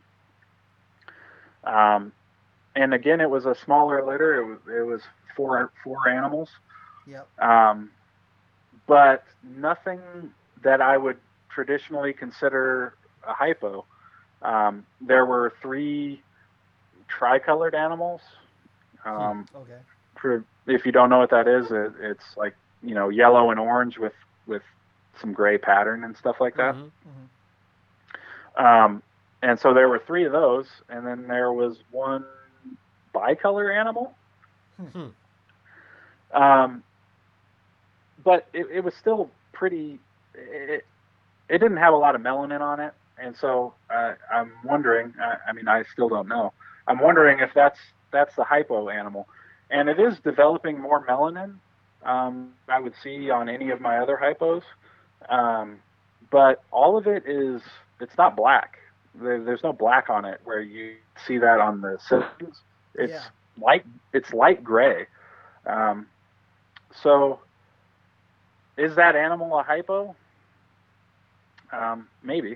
[SPEAKER 3] And again, it was a smaller litter. It was four animals.
[SPEAKER 1] Yep.
[SPEAKER 3] But nothing that I would traditionally consider a hypo. There were 3 tricolored animals.
[SPEAKER 1] Okay.
[SPEAKER 3] If you don't know what that is, it's like, yellow and orange with some gray pattern and stuff like that. And so there were 3 of those, and then there was 1 bicolor animal. but it was still pretty. It didn't have a lot of melanin on it, and so I'm wondering. I mean, I still don't know. I'm wondering if that's the hypo animal, and it is developing more melanin. I would see on any of my other hypos, but all of it is. It's not black. There's no black on it where you see that on the siblings. It's light. It's light gray. So, is that animal a hypo? Maybe.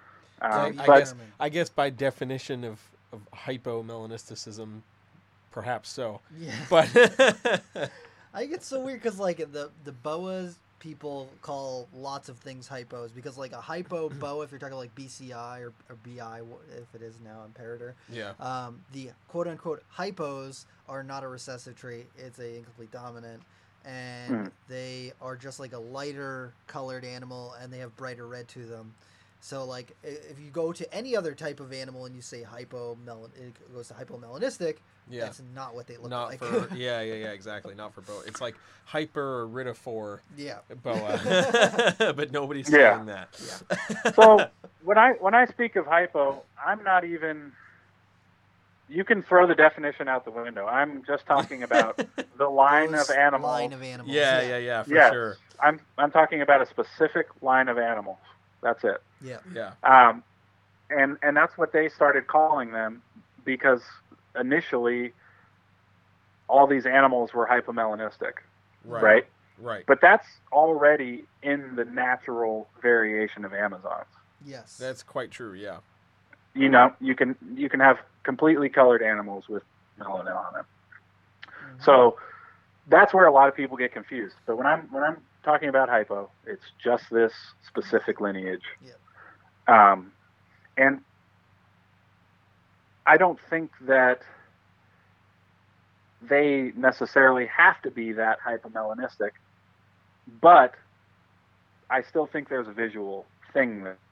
[SPEAKER 2] I guess by definition of hypomelanisticism, perhaps so.
[SPEAKER 1] Yeah.
[SPEAKER 2] But
[SPEAKER 1] I get so weird because like the boas people call lots of things hypos because like a hypo boa, if you're talking like BCI or BI, if it is now imperator.
[SPEAKER 2] Yeah.
[SPEAKER 1] The quote unquote hypos are not a recessive trait; it's a incomplete dominant, and they are just like a lighter colored animal, and they have brighter red to them. So like if you go to any other type of animal and you say it goes to hypomelanistic.
[SPEAKER 2] Yeah.
[SPEAKER 1] That's not what they look
[SPEAKER 2] not
[SPEAKER 1] like.
[SPEAKER 2] For yeah, exactly. Not for boa. It's like hyper or iridophore boa, but nobody's saying that.
[SPEAKER 1] Yeah.
[SPEAKER 3] So when I speak of hypo, I'm not even. You can throw the definition out the window. I'm just talking about the line of animals.
[SPEAKER 1] Line of animals.
[SPEAKER 2] Yeah, for sure.
[SPEAKER 3] I'm talking about a specific line of animals. That's it.
[SPEAKER 1] Yeah.
[SPEAKER 3] And that's what they started calling them because initially all these animals were hypomelanistic. Right. But that's already in the natural variation of Amazons.
[SPEAKER 1] Yes.
[SPEAKER 2] That's quite true, yeah.
[SPEAKER 3] You know, you can have completely colored animals with melanin on them. Mm-hmm. So that's where a lot of people get confused. But when I'm talking about hypo, it's just this specific lineage.
[SPEAKER 1] Yeah.
[SPEAKER 3] And I don't think that they necessarily have to be that hypomelanistic, but I still think there's a visual thing that.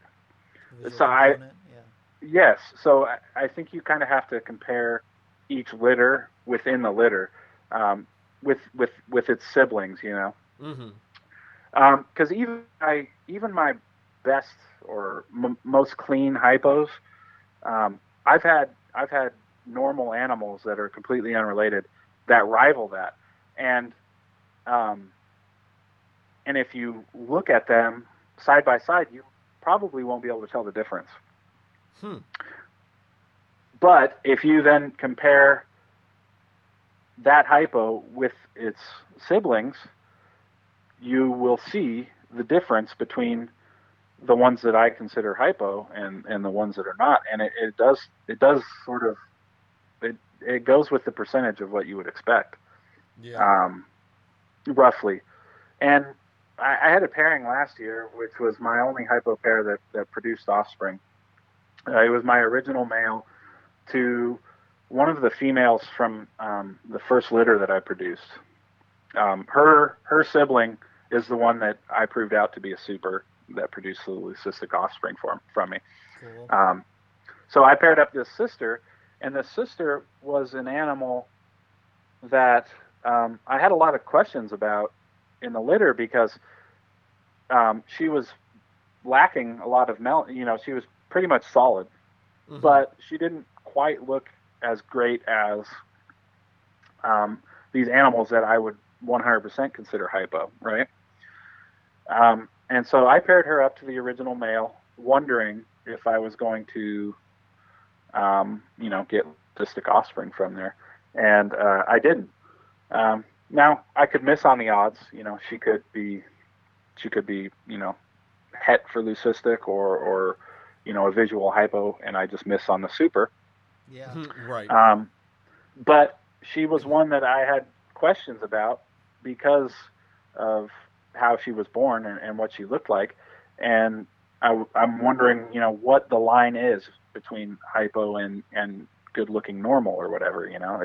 [SPEAKER 3] Yes. So I think you kind of have to compare each litter within the litter with its siblings, you know.
[SPEAKER 2] Mm-hmm.
[SPEAKER 3] Because even my best or most clean hypos, I've had normal animals that are completely unrelated that rival that, and if you look at them side by side, you probably won't be able to tell the difference. But if you then compare that hypo with its siblings, you will see the difference between the ones that I consider hypo and the ones that are not. And it does sort of, it goes with the percentage of what you would expect.
[SPEAKER 2] Yeah.
[SPEAKER 3] Roughly. And I had a pairing last year, which was my only hypo pair that produced offspring. It was my original male to one of the females from the first litter that I produced. Her sibling is the one that I proved out to be a super that produced the leucistic offspring from me.
[SPEAKER 1] Cool.
[SPEAKER 3] So I paired up this sister, and the sister was an animal that I had a lot of questions about in the litter because she was lacking a lot of she was pretty much solid, but she didn't quite look as great as these animals that I would 100% consider hypo, right? And so I paired her up to the original male, wondering if I was going to, get leucistic offspring from there, and I didn't. Now I could miss on the odds. She could be, het for leucistic or a visual hypo, and I just miss on the super.
[SPEAKER 1] Yeah.
[SPEAKER 2] Right.
[SPEAKER 3] But she was one that I had questions about because of how she was born and what she looked like, and I'm wondering, what the line is between hypo and good-looking normal or whatever,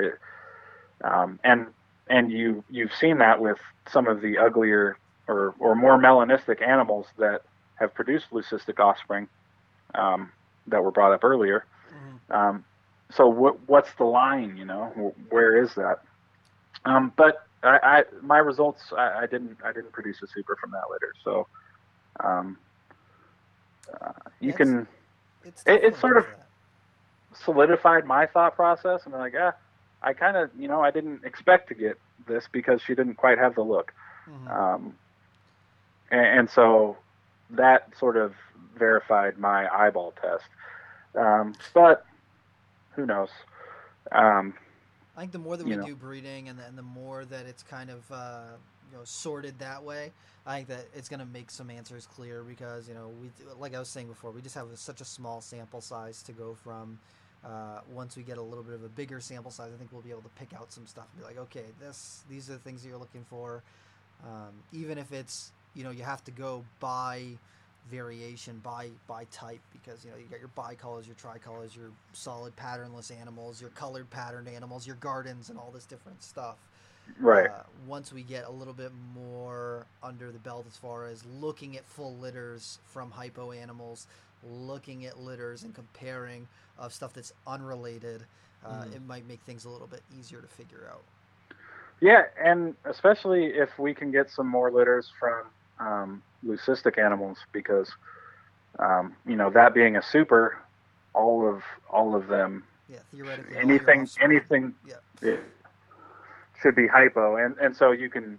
[SPEAKER 3] and you've seen that with some of the uglier or more melanistic animals that have produced leucistic offspring that were brought up earlier. So what's the line? Where is that? But my results, I didn't produce a super from that litter. So, um, you
[SPEAKER 1] Yeah,
[SPEAKER 3] can,
[SPEAKER 1] it's tough when
[SPEAKER 3] it
[SPEAKER 1] it
[SPEAKER 3] sort
[SPEAKER 1] comes
[SPEAKER 3] of
[SPEAKER 1] to that.
[SPEAKER 3] solidified my thought process, and I'm like, I kind of, I didn't expect to get this because she didn't quite have the look.
[SPEAKER 1] Hmm.
[SPEAKER 3] Um, and so that sort of verified my eyeball test. But who knows? Um,
[SPEAKER 1] I think the more that we
[SPEAKER 3] you know,
[SPEAKER 1] do breeding and the more that it's kind of sorted that way, I think that it's going to make some answers clear because we, like I was saying before, we just have such a small sample size to go from. Once we get a little bit of a bigger sample size, I think we'll be able to pick out some stuff and be like, okay, these are the things that you're looking for. Even if it's you have to go by variation by type because you got your bicolors, your tricolors, your solid patternless animals, your colored patterned animals, your gardens, and all this different stuff.
[SPEAKER 3] right.
[SPEAKER 1] Once we get a little bit more under the belt as far as looking at full litters from hypo animals, looking at litters and comparing of stuff that's unrelated, it might make things a little bit easier to figure out.
[SPEAKER 3] Yeah, and especially if we can get some more litters from leucistic animals, because that being a super, all of them,
[SPEAKER 1] Yeah, theoretically, all your offspring.
[SPEAKER 3] anything,
[SPEAKER 1] Yeah.
[SPEAKER 3] it should be hypo, and so you can,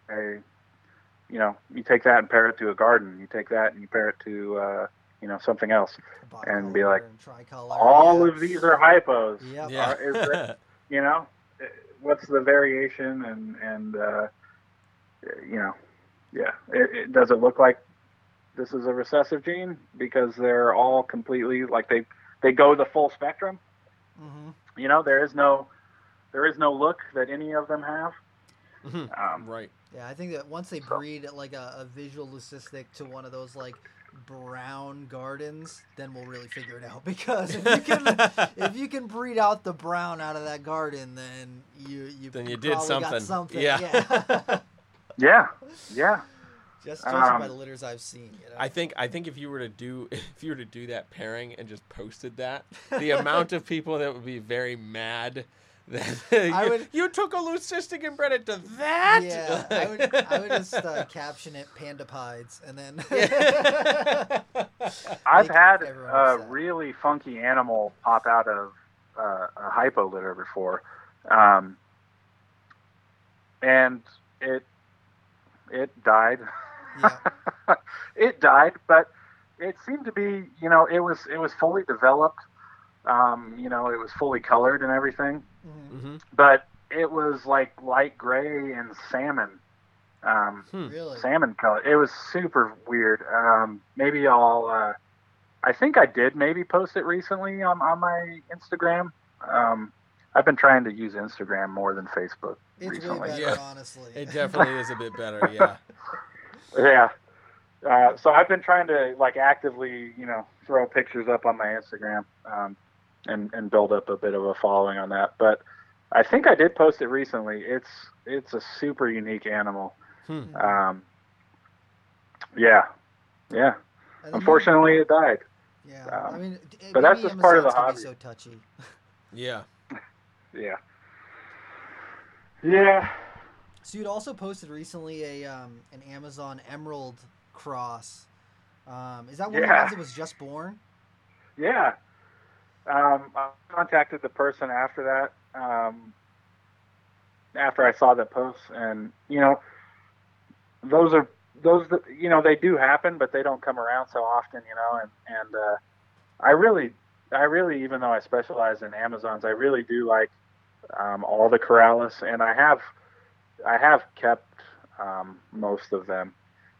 [SPEAKER 3] you take that and pair it to a garden. You take that and you pair it to something else, and be like,
[SPEAKER 1] And tricolor.
[SPEAKER 3] all
[SPEAKER 1] Yeah.
[SPEAKER 3] of these are hypos.
[SPEAKER 1] Yep.
[SPEAKER 2] Yeah.
[SPEAKER 3] Is that, what's the variation and yeah, does it look like this is a recessive gene because they're all completely like they go the full spectrum.
[SPEAKER 1] Mm-hmm.
[SPEAKER 3] There is no look that any of them have.
[SPEAKER 2] Right.
[SPEAKER 1] Yeah, I think that once they breed like a visual leucistic to one of those like brown gardens, then we'll really figure it out. Because if you can breed out the brown out of that garden, then you
[SPEAKER 2] did something.
[SPEAKER 1] Got something.
[SPEAKER 2] Yeah.
[SPEAKER 3] Yeah.
[SPEAKER 1] Just judging by the litters I've seen.
[SPEAKER 2] I think if you were to do that pairing and just posted that, the amount of people that would be very mad that you took a leucistic and bred it to that.
[SPEAKER 1] Yeah, I would just caption it "Pandapides" and then.
[SPEAKER 3] I've had a really funky animal pop out of a hypo litter before, and it died.
[SPEAKER 1] Yeah.
[SPEAKER 3] It died, but it seemed to be, it was fully developed. It was fully colored and everything, but it was like light gray and salmon,
[SPEAKER 1] Really?
[SPEAKER 3] salmon color. It was super weird. Maybe I think I did maybe post it recently on my Instagram. I've been trying to use Instagram more than Facebook recently.
[SPEAKER 1] Way better, honestly.
[SPEAKER 2] It definitely is a bit better, yeah.
[SPEAKER 3] Yeah. So I've been trying to like actively, throw pictures up on my Instagram, and build up a bit of a following on that. But I think I did post it recently. It's a super unique animal. Yeah. Unfortunately, it died.
[SPEAKER 1] Yeah.
[SPEAKER 3] but that's just part of the hobby.
[SPEAKER 1] So touchy.
[SPEAKER 2] Yeah.
[SPEAKER 3] Yeah.
[SPEAKER 1] So you'd also posted recently an Amazon Emerald cross. Is that one of the ones that was just born?
[SPEAKER 3] Yeah. I contacted the person after that. After I saw that post, and those that they do happen, but they don't come around so often, and I really, even though I specialize in Amazons, I really do like all the Corrales, and I have kept most of them.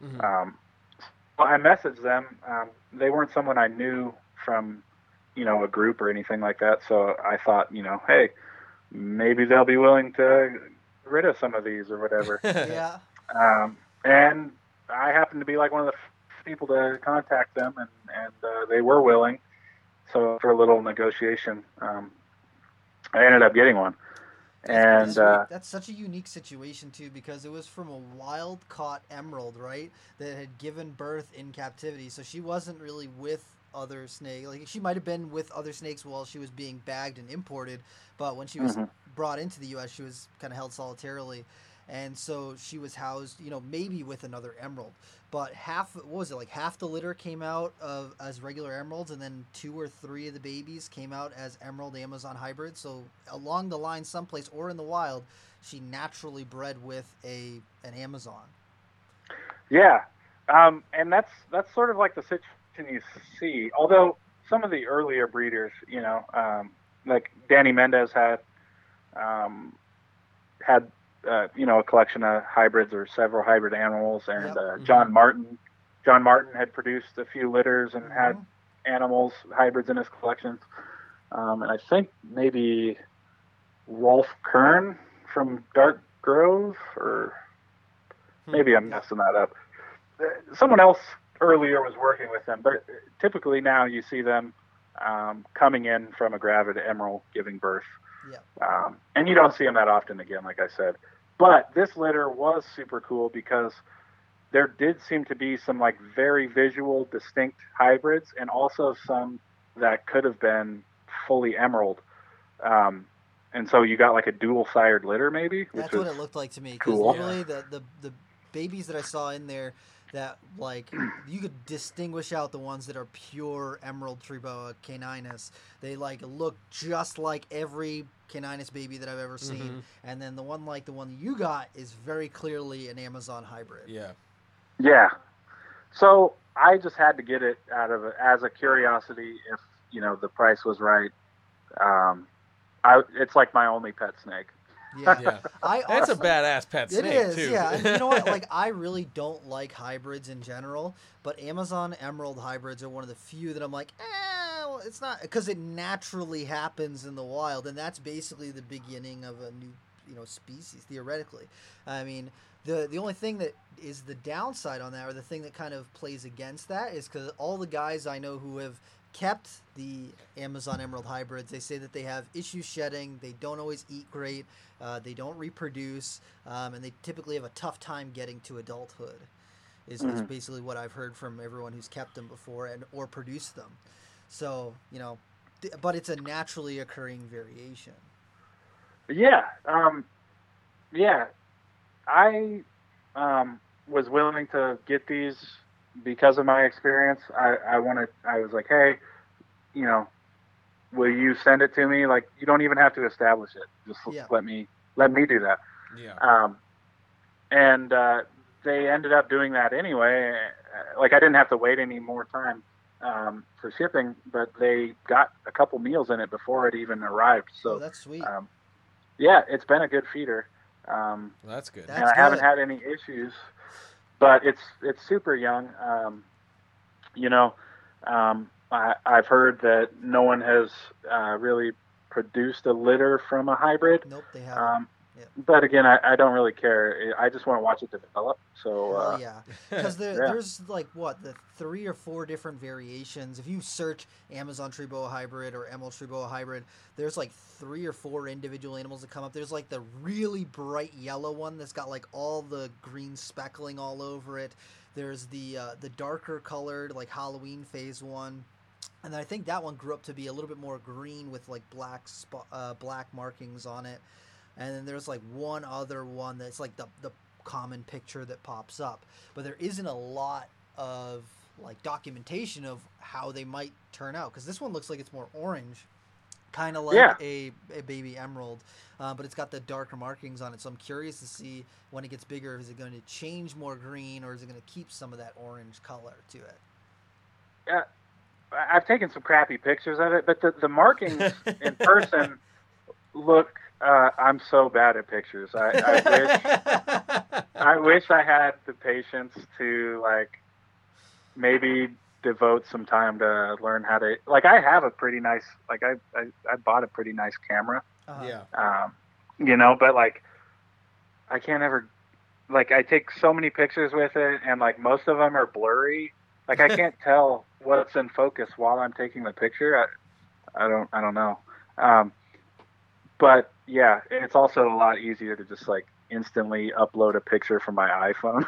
[SPEAKER 3] I messaged them. They weren't someone I knew from, a group or anything like that. So I thought, hey, maybe they'll be willing to get rid of some of these or whatever.
[SPEAKER 1] Yeah.
[SPEAKER 3] And I happened to be like one of the people to contact them, and they were willing. So for a little negotiation, I ended up getting one. And
[SPEAKER 1] that's such a unique situation too, because it was from a wild caught emerald, right? That had given birth in captivity. So she wasn't really with other snakes. Like she might have been with other snakes while she was being bagged and imported, but when she was brought into the U.S., she was kind of held solitarily. and so she was housed, maybe with another emerald. But half the litter came out as regular emeralds, and then 2 or 3 of the babies came out as emerald Amazon hybrids. So along the line, someplace or in the wild, she naturally bred with an Amazon.
[SPEAKER 3] Yeah, and that's sort of like the situation you see. Although some of the earlier breeders, like Danny Mendez had a collection of hybrids or several hybrid animals, and John Martin had produced a few litters and had animals, hybrids in his collections. And I think maybe Rolf Kern from Dark Grove, or maybe I'm messing that up. Someone else earlier was working with them, but typically now you see them coming in from a gravid emerald giving birth.
[SPEAKER 1] Yeah.
[SPEAKER 3] And you don't see them that often again, like I said. But this litter was super cool because there did seem to be some like very visual, distinct hybrids, and also some that could have been fully emerald. And so you got like a dual sired litter, maybe.
[SPEAKER 1] That's what it looked like to me. Because
[SPEAKER 3] cool.
[SPEAKER 1] literally the babies that I saw in there, that like you could distinguish out the ones that are pure emerald Triboa caninus. They like look just like every caninus baby that I've ever seen, and then the one you got is very clearly an Amazon hybrid.
[SPEAKER 3] Yeah. So I just had to get it as a curiosity. If the price was right, it's like my only pet snake.
[SPEAKER 2] Yeah. That's a badass pet snake,
[SPEAKER 1] it is,
[SPEAKER 2] too.
[SPEAKER 1] Yeah. And you know what? Like, I really don't like hybrids in general, but Amazon Emerald hybrids are one of the few that I'm like, well, it's not, because it naturally happens in the wild, and that's basically the beginning of a new, species, theoretically. I mean, the only thing that is the downside on that, or the thing that kind of plays against that, is because all the guys I know who have kept the Amazon Emerald hybrids, they say that they have issues shedding, they don't always eat great, they don't reproduce, and they typically have a tough time getting to adulthood, is basically what I've heard from everyone who's kept them before or produced them. So, but it's a naturally occurring variation.
[SPEAKER 3] Yeah. I was willing to get these because of my experience. I was like, hey, will you send it to me? Like, you don't even have to establish it. Just let me do that.
[SPEAKER 2] Yeah.
[SPEAKER 3] And they ended up doing that anyway. Like, I didn't have to wait any more time for shipping, but they got a couple meals in it before it even arrived. So
[SPEAKER 1] that's sweet.
[SPEAKER 3] It's been a good feeder.
[SPEAKER 2] That's good.
[SPEAKER 3] And I haven't had any issues, but it's super young. I've heard that no one has really produced a litter from a hybrid.
[SPEAKER 1] Nope, they haven't.
[SPEAKER 3] But again, I don't really care. I just want to watch it develop. So
[SPEAKER 1] because there's like the 3 or 4 different variations. If you search Amazon Triboa hybrid or Emerald Triboa hybrid, there's like 3 or 4 individual animals that come up. There's like the really bright yellow one that's got like all the green speckling all over it. There's the darker colored like Halloween phase one. And I think that one grew up to be a little bit more green with like black markings on it. And then there's like one other one that's like the common picture that pops up. But there isn't a lot of like documentation of how they might turn out. Because this one looks like it's more orange, kind of like a baby emerald. But it's got the darker markings on it. So I'm curious to see when it gets bigger, is it going to change more green, or is it going to keep some of that orange color to it?
[SPEAKER 3] Yeah. I've taken some crappy pictures of it, but the markings in person look. I'm so bad at pictures. I wish I had the patience to like maybe devote some time to learn how to. Like, I have a pretty nice. Like, I bought a pretty nice camera. But like I can't ever. Like, I take so many pictures with it, and like most of them are blurry. Like, I can't tell what's in focus while I'm taking the picture. I don't know. But yeah, it's also a lot easier to just like instantly upload a picture from my iPhone.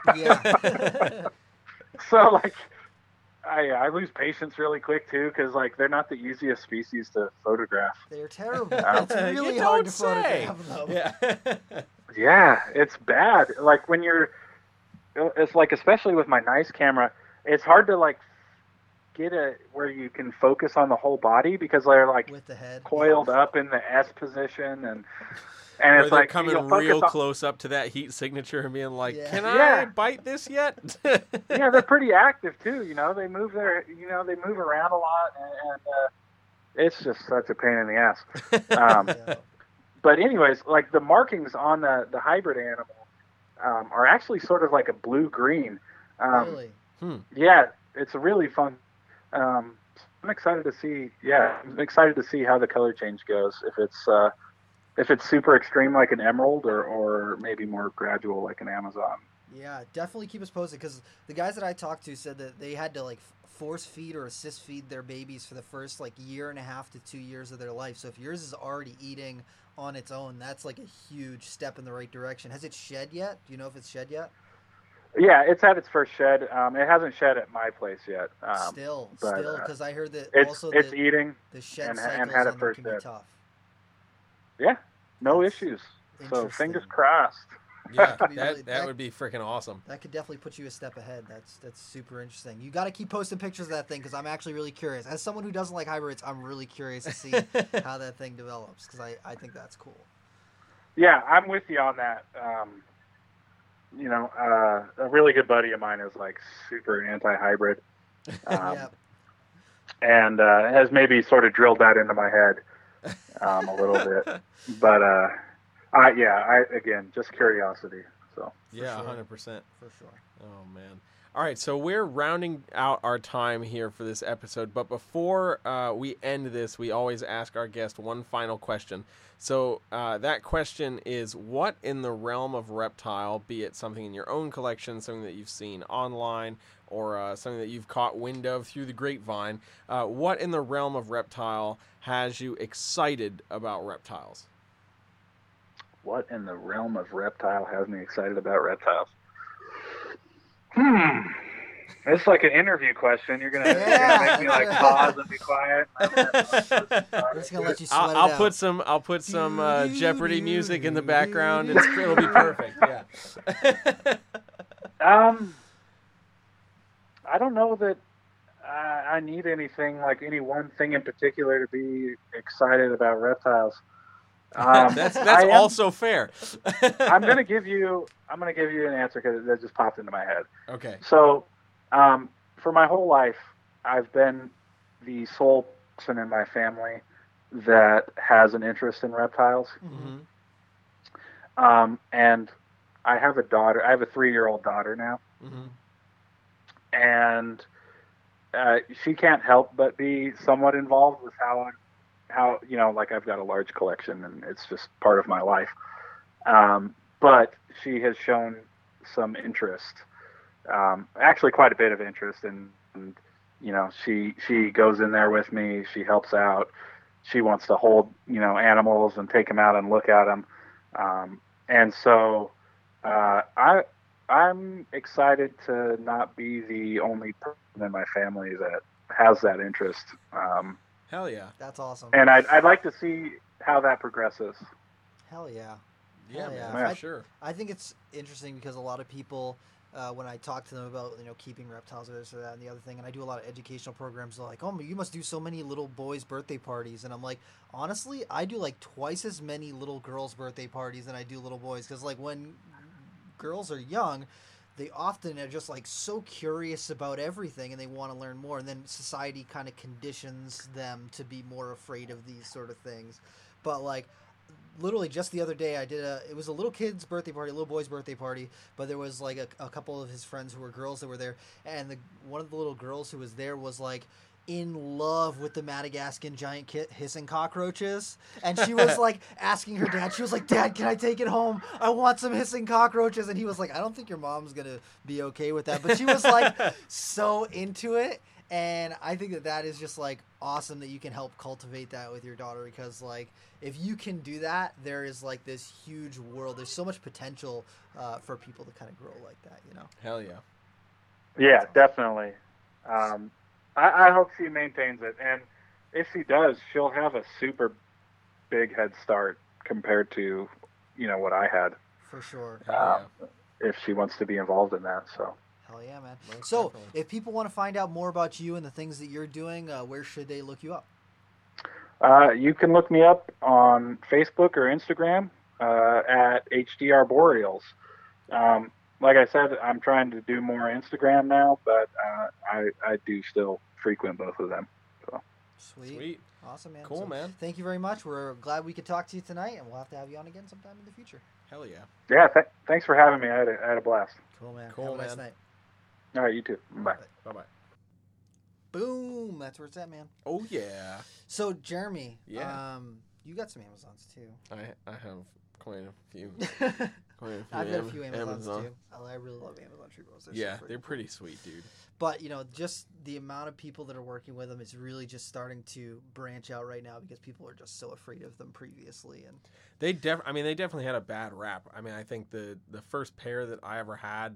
[SPEAKER 3] So like, I lose patience really quick too, because like they're not the easiest species to photograph.
[SPEAKER 1] They're terrible. It's really hard to photograph them.
[SPEAKER 2] Yeah.
[SPEAKER 3] Yeah, it's bad. Like when you're, it's like especially with my nice camera, it's hard to like get it where you can focus on the whole body because they're like
[SPEAKER 1] with the head.
[SPEAKER 3] coiled up in the S position and
[SPEAKER 2] Or
[SPEAKER 3] it's
[SPEAKER 2] they're
[SPEAKER 3] like
[SPEAKER 2] coming
[SPEAKER 3] you'll focus
[SPEAKER 2] real
[SPEAKER 3] on.
[SPEAKER 2] close up to that heat signature and being like,
[SPEAKER 1] Yeah.
[SPEAKER 2] "Can
[SPEAKER 3] Yeah.
[SPEAKER 2] I bite this yet?"
[SPEAKER 3] Yeah, they're pretty active too. They move they move around a lot, and it's just such a pain in the ass.
[SPEAKER 1] Yeah.
[SPEAKER 3] But anyways, like the markings on the hybrid animal are actually sort of like a blue green.
[SPEAKER 1] Really?
[SPEAKER 3] Yeah, it's really fun. Um, I'm excited to see. Yeah, I'm excited to see how the color change goes. If it's super extreme like an emerald, or maybe more gradual like an Amazon.
[SPEAKER 1] Yeah, definitely keep us posted because the guys that I talked to said that they had to like force feed or assist feed their babies for the first like year and a half to 2 years of their life. So if yours is already eating on its own, that's like a huge step in the right direction. Has it shed yet? Do you know if it's shed yet?
[SPEAKER 3] Yeah, it's had its first shed. It hasn't shed at my place yet.
[SPEAKER 1] Still,
[SPEAKER 3] but,
[SPEAKER 1] because I heard that
[SPEAKER 3] it's
[SPEAKER 1] also
[SPEAKER 3] it's
[SPEAKER 1] the
[SPEAKER 3] eating
[SPEAKER 1] shed
[SPEAKER 3] and
[SPEAKER 1] cycles
[SPEAKER 3] had a
[SPEAKER 1] on them
[SPEAKER 3] first
[SPEAKER 1] can be
[SPEAKER 3] shed.
[SPEAKER 1] tough.
[SPEAKER 3] Yeah, no
[SPEAKER 1] That's
[SPEAKER 3] issues. So
[SPEAKER 1] interesting.
[SPEAKER 3] fingers crossed.
[SPEAKER 2] Yeah,
[SPEAKER 1] could be really-
[SPEAKER 2] that
[SPEAKER 1] that-
[SPEAKER 2] would be freaking awesome.
[SPEAKER 1] That could definitely put you a step ahead. That's super interesting. You got to keep posting pictures of that thing because I'm actually really curious. As someone who doesn't like hybrids, I'm really curious to see how that thing develops because I think that's cool.
[SPEAKER 3] Yeah, I'm with you on that. A really good buddy of mine is like super anti-hybrid,
[SPEAKER 1] Yeah.
[SPEAKER 3] and has maybe sort of drilled that into my head a little bit. But I again just curiosity. So
[SPEAKER 2] Yeah,
[SPEAKER 1] sure.
[SPEAKER 2] 100%.
[SPEAKER 1] For sure.
[SPEAKER 2] Oh man. All right, so we're rounding out our time here for this episode, but before we end this, we always ask our guest one final question. So that question is, what in the realm of reptile, be it something in your own collection, something that you've seen online, or something that you've caught wind of through the grapevine, what in the realm of reptile has you excited about reptiles?
[SPEAKER 3] what in the realm of reptile has me excited about reptiles? It's like an interview question. You're gonna make me like pause and be quiet.
[SPEAKER 1] We're just gonna let you sweat
[SPEAKER 2] I'll
[SPEAKER 1] it
[SPEAKER 2] put
[SPEAKER 1] out.
[SPEAKER 2] I'll put some Jeopardy music in the background. It'll be perfect. Yeah.
[SPEAKER 3] I don't know that I need anything like any one thing in particular to be excited about reptiles.
[SPEAKER 2] That's also fair.
[SPEAKER 3] I'm gonna give you an answer because that just popped into my head.
[SPEAKER 2] Okay.
[SPEAKER 3] So, for my whole life, I've been the sole person in my family that has an interest in reptiles.
[SPEAKER 2] Mm-hmm.
[SPEAKER 3] And I have a daughter. I have a 3-year-old daughter now, and she can't help but be somewhat involved with how like I've got a large collection, and it's just part of my life. But she has shown some interest. Actually quite a bit of interest and she goes in there with me, she helps out, she wants to hold animals and take them out and look at them, and so I'm excited to not be the only person in my family that has that interest.
[SPEAKER 2] Hell yeah.
[SPEAKER 1] That's awesome.
[SPEAKER 3] And I'd like to see how that progresses.
[SPEAKER 1] Hell yeah.
[SPEAKER 2] Yeah,
[SPEAKER 1] Hell
[SPEAKER 2] man,
[SPEAKER 1] yeah.
[SPEAKER 2] for sure.
[SPEAKER 1] I think it's interesting because a lot of people, when I talk to them about keeping reptiles or this or that and the other thing, and I do a lot of educational programs, they're like, "Oh, you must do so many little boys' birthday parties," and I'm like, honestly, I do like twice as many little girls' birthday parties than I do little boys, because like when girls are young, they often are just like so curious about everything and they want to learn more, and then society kind of conditions them to be more afraid of these sort of things. But like literally just the other day it was a little kid's birthday party, a little boy's birthday party, but there was like a couple of his friends who were girls that were there, and one of the little girls who was there was like in love with the Madagascan giant hissing cockroaches, and she was like asking her dad, she was like, "Dad, can I take it home? I want some hissing cockroaches." And he was like, "I don't think your mom's gonna be okay with that," but she was like so into it. And I think that is just like awesome that you can help cultivate that with your daughter, because like if you can do that, there is like this huge world, there's so much potential for people to kind of grow like that,
[SPEAKER 2] Hell yeah.
[SPEAKER 3] Yeah, definitely. I hope she maintains it, and if she does, she'll have a super big head start compared to what I had.
[SPEAKER 1] For sure.
[SPEAKER 2] Yeah.
[SPEAKER 3] if she wants to be involved in that. So.
[SPEAKER 1] Hell yeah, man.
[SPEAKER 2] Most
[SPEAKER 1] So,
[SPEAKER 2] definitely.
[SPEAKER 1] if people want to find out more about you and the things that you're doing, where should they look you up?
[SPEAKER 3] You can look me up on Facebook or Instagram at HDR Boreals. Like I said, I'm trying to do more Instagram now, but I do still frequent both of them. So.
[SPEAKER 2] Sweet.
[SPEAKER 1] Awesome, man.
[SPEAKER 2] Cool, man.
[SPEAKER 1] Thank you very much. We're glad we could talk to you tonight, and we'll have to have you on again sometime in the future.
[SPEAKER 2] Hell yeah.
[SPEAKER 3] Yeah, thanks for having me. I had a blast.
[SPEAKER 1] Cool, man.
[SPEAKER 2] Cool,
[SPEAKER 1] have a nice
[SPEAKER 2] man.
[SPEAKER 1] night.
[SPEAKER 3] All right, you too. Bye.
[SPEAKER 2] Bye-bye.
[SPEAKER 1] Boom. That's where it's at, man.
[SPEAKER 2] Oh, yeah.
[SPEAKER 1] So, Jeremy,
[SPEAKER 2] Yeah.
[SPEAKER 1] You got some Amazons, too.
[SPEAKER 2] I have quite a few.
[SPEAKER 1] I've got a few Amazons, too. I really love Amazon tree bows.
[SPEAKER 2] Yeah, they're pretty sweet, dude.
[SPEAKER 1] But, just the amount of people that are working with them is really just starting to branch out right now because people are just so afraid of them previously. And
[SPEAKER 2] they definitely had a bad rap. I mean, I think the first pair that I ever had,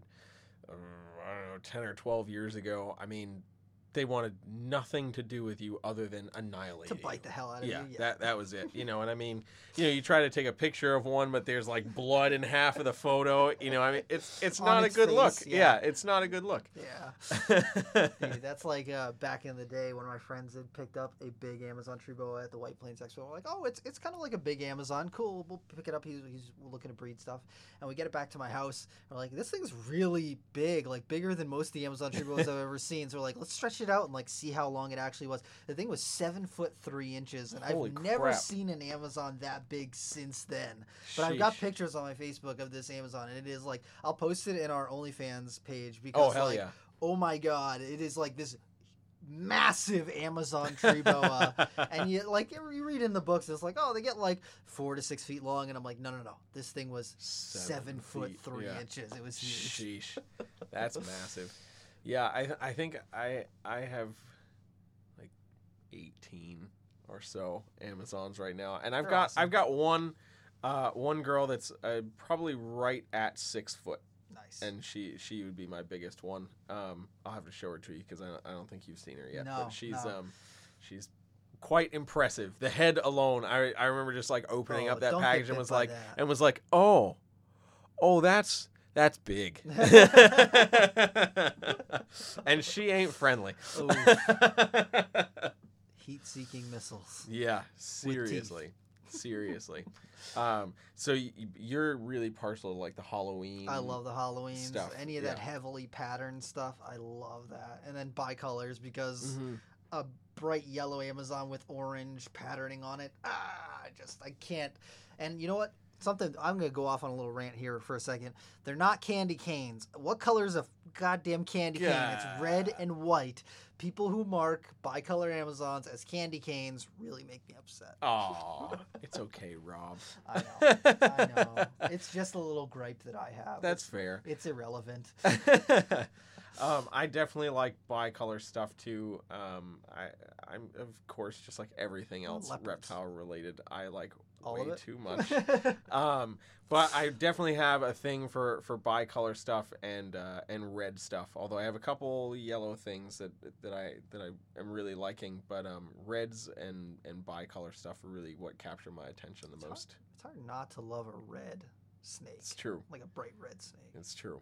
[SPEAKER 2] I don't know, 10 or 12 years ago, I mean, they wanted nothing to do with you other than annihilating
[SPEAKER 1] to bite the hell out of
[SPEAKER 2] you.
[SPEAKER 1] you.
[SPEAKER 2] Yeah, that was it. You know what I mean? You try to take a picture of one, but there's like blood in half of the photo. I mean, it's not a good look. Yeah, it's not a good look.
[SPEAKER 1] Yeah. Dude, that's like back in the day when my friends had picked up a big Amazon tree boa at the White Plains Expo. We're like, oh, it's kind of like a big Amazon. Cool, we'll pick it up. He's looking to breed stuff. And we get it back to my house. We're like, this thing's really big, like bigger than most of the Amazon tree boas I've ever seen. So we're like, let's stretch it out and like see how long it actually was. The thing was 7'3" and
[SPEAKER 2] Holy
[SPEAKER 1] I've never
[SPEAKER 2] crap.
[SPEAKER 1] seen an Amazon that big since then. But I've got pictures on my Facebook of this Amazon, and it is like, I'll post it in our OnlyFans page because
[SPEAKER 2] hell
[SPEAKER 1] like,
[SPEAKER 2] yeah.
[SPEAKER 1] oh my god, it is like this massive Amazon tree boa. And you read in the books, it's like, oh, they get like 4 to 6 feet long, and I'm like, no, this thing was 7'3" It was huge.
[SPEAKER 2] Sheesh, that's massive. Yeah, I think I have like 18 or so Amazons right now, and I've got one girl that's probably right at 6 foot.
[SPEAKER 1] Nice.
[SPEAKER 2] And she would be my biggest one. I'll have to show her to you because I don't think you've seen her yet.
[SPEAKER 1] No,
[SPEAKER 2] but she's quite impressive. The head alone, I remember just like opening up that package and was like, oh, that's big. And she ain't friendly.
[SPEAKER 1] Heat-seeking missiles.
[SPEAKER 2] Yeah, seriously. So you're really partial to like the Halloween.
[SPEAKER 1] I love the Halloween
[SPEAKER 2] stuff.
[SPEAKER 1] Any of that heavily patterned stuff, I love that. And then bicolors because a bright yellow Amazon with orange patterning on it. I can't. And you know what? I'm going to go off on a little rant here for a second. They're not candy canes. What color is a goddamn candy cane? It's red and white. People who mark bicolor Amazons as candy canes really make me upset.
[SPEAKER 2] Oh, it's okay, Rob.
[SPEAKER 1] I know. It's just a little gripe that I have.
[SPEAKER 2] That's fair.
[SPEAKER 1] It's irrelevant.
[SPEAKER 2] I definitely like bicolor stuff too. I'm of course just like everything else reptile related. I like
[SPEAKER 1] all
[SPEAKER 2] way
[SPEAKER 1] of it?
[SPEAKER 2] too much. But I definitely have a thing for bicolor stuff and red stuff. Although I have a couple yellow things that I am really liking, but reds and bicolor stuff are really what capture my attention the most.
[SPEAKER 1] It's hard not to love a red snake.
[SPEAKER 2] It's true.
[SPEAKER 1] Like a bright red snake.
[SPEAKER 2] It's true.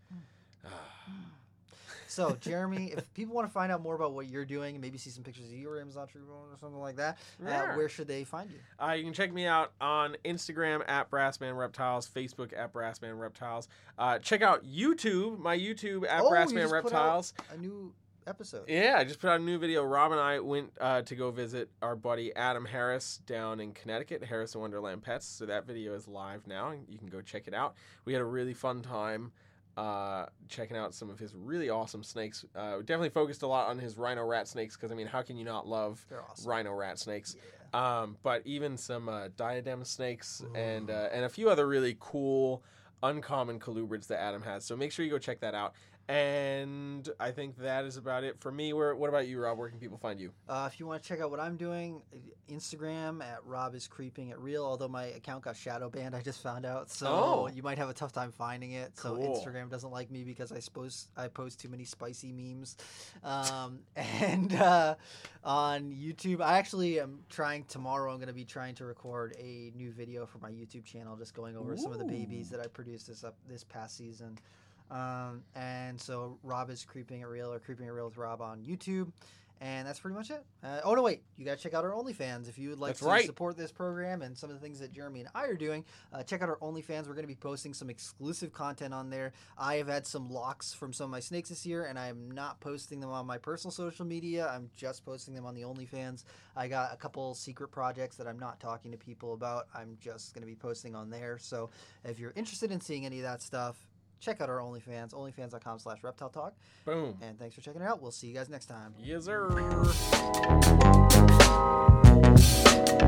[SPEAKER 1] So, Jeremy, if people want to find out more about what you're doing and maybe see some pictures of your Amazon tree boa or something like that, where should they find you?
[SPEAKER 2] You can check me out on Instagram at Brassman Reptiles, Facebook at Brassman Reptiles. Check out YouTube, my YouTube at Brassman Reptiles.
[SPEAKER 1] Put out a new episode.
[SPEAKER 2] Yeah, I just put out a new video. Rob and I went to go visit our buddy Adam Harris down in Connecticut, Harris and Wonderland Pets. So that video is live now. You can go check it out. We had a really fun time checking out some of his really awesome snakes. We definitely focused a lot on his rhino rat snakes because, I mean, how can you not love rhino rat snakes?
[SPEAKER 1] Yeah.
[SPEAKER 2] But even some diadem snakes and a few other really cool uncommon colubrids that Adam has. So make sure you go check that out. And I think that is about it for me. What about you, Rob? Where can people find you?
[SPEAKER 1] If you want to check out what I'm doing, Instagram at Rob is creeping at real. Although my account got shadow banned, I just found out, so you might have a tough time finding it. So
[SPEAKER 2] Cool.
[SPEAKER 1] Instagram doesn't like me because I post too many spicy memes. And on YouTube, I actually am trying tomorrow. I'm going to be trying to record a new video for my YouTube channel, just going over some of the babies that I produced this past season. And so Rob is creeping at real, or creeping at real with Rob on YouTube, and that's pretty much it. Oh no, wait! You gotta check out our OnlyFans if you would like to support this program and some of the things that Jeremy and I are doing. Check out our OnlyFans. We're gonna be posting some exclusive content on there. I have had some locks from some of my snakes this year, and I am not posting them on my personal social media. I'm just posting them on the OnlyFans. I got a couple secret projects that I'm not talking to people about. I'm just gonna be posting on there. So if you're interested in seeing any of that stuff, check out our OnlyFans, onlyfans.com/reptiletalk.
[SPEAKER 2] Boom.
[SPEAKER 1] And thanks for checking it out. We'll see you guys next time.
[SPEAKER 2] Yes, sir.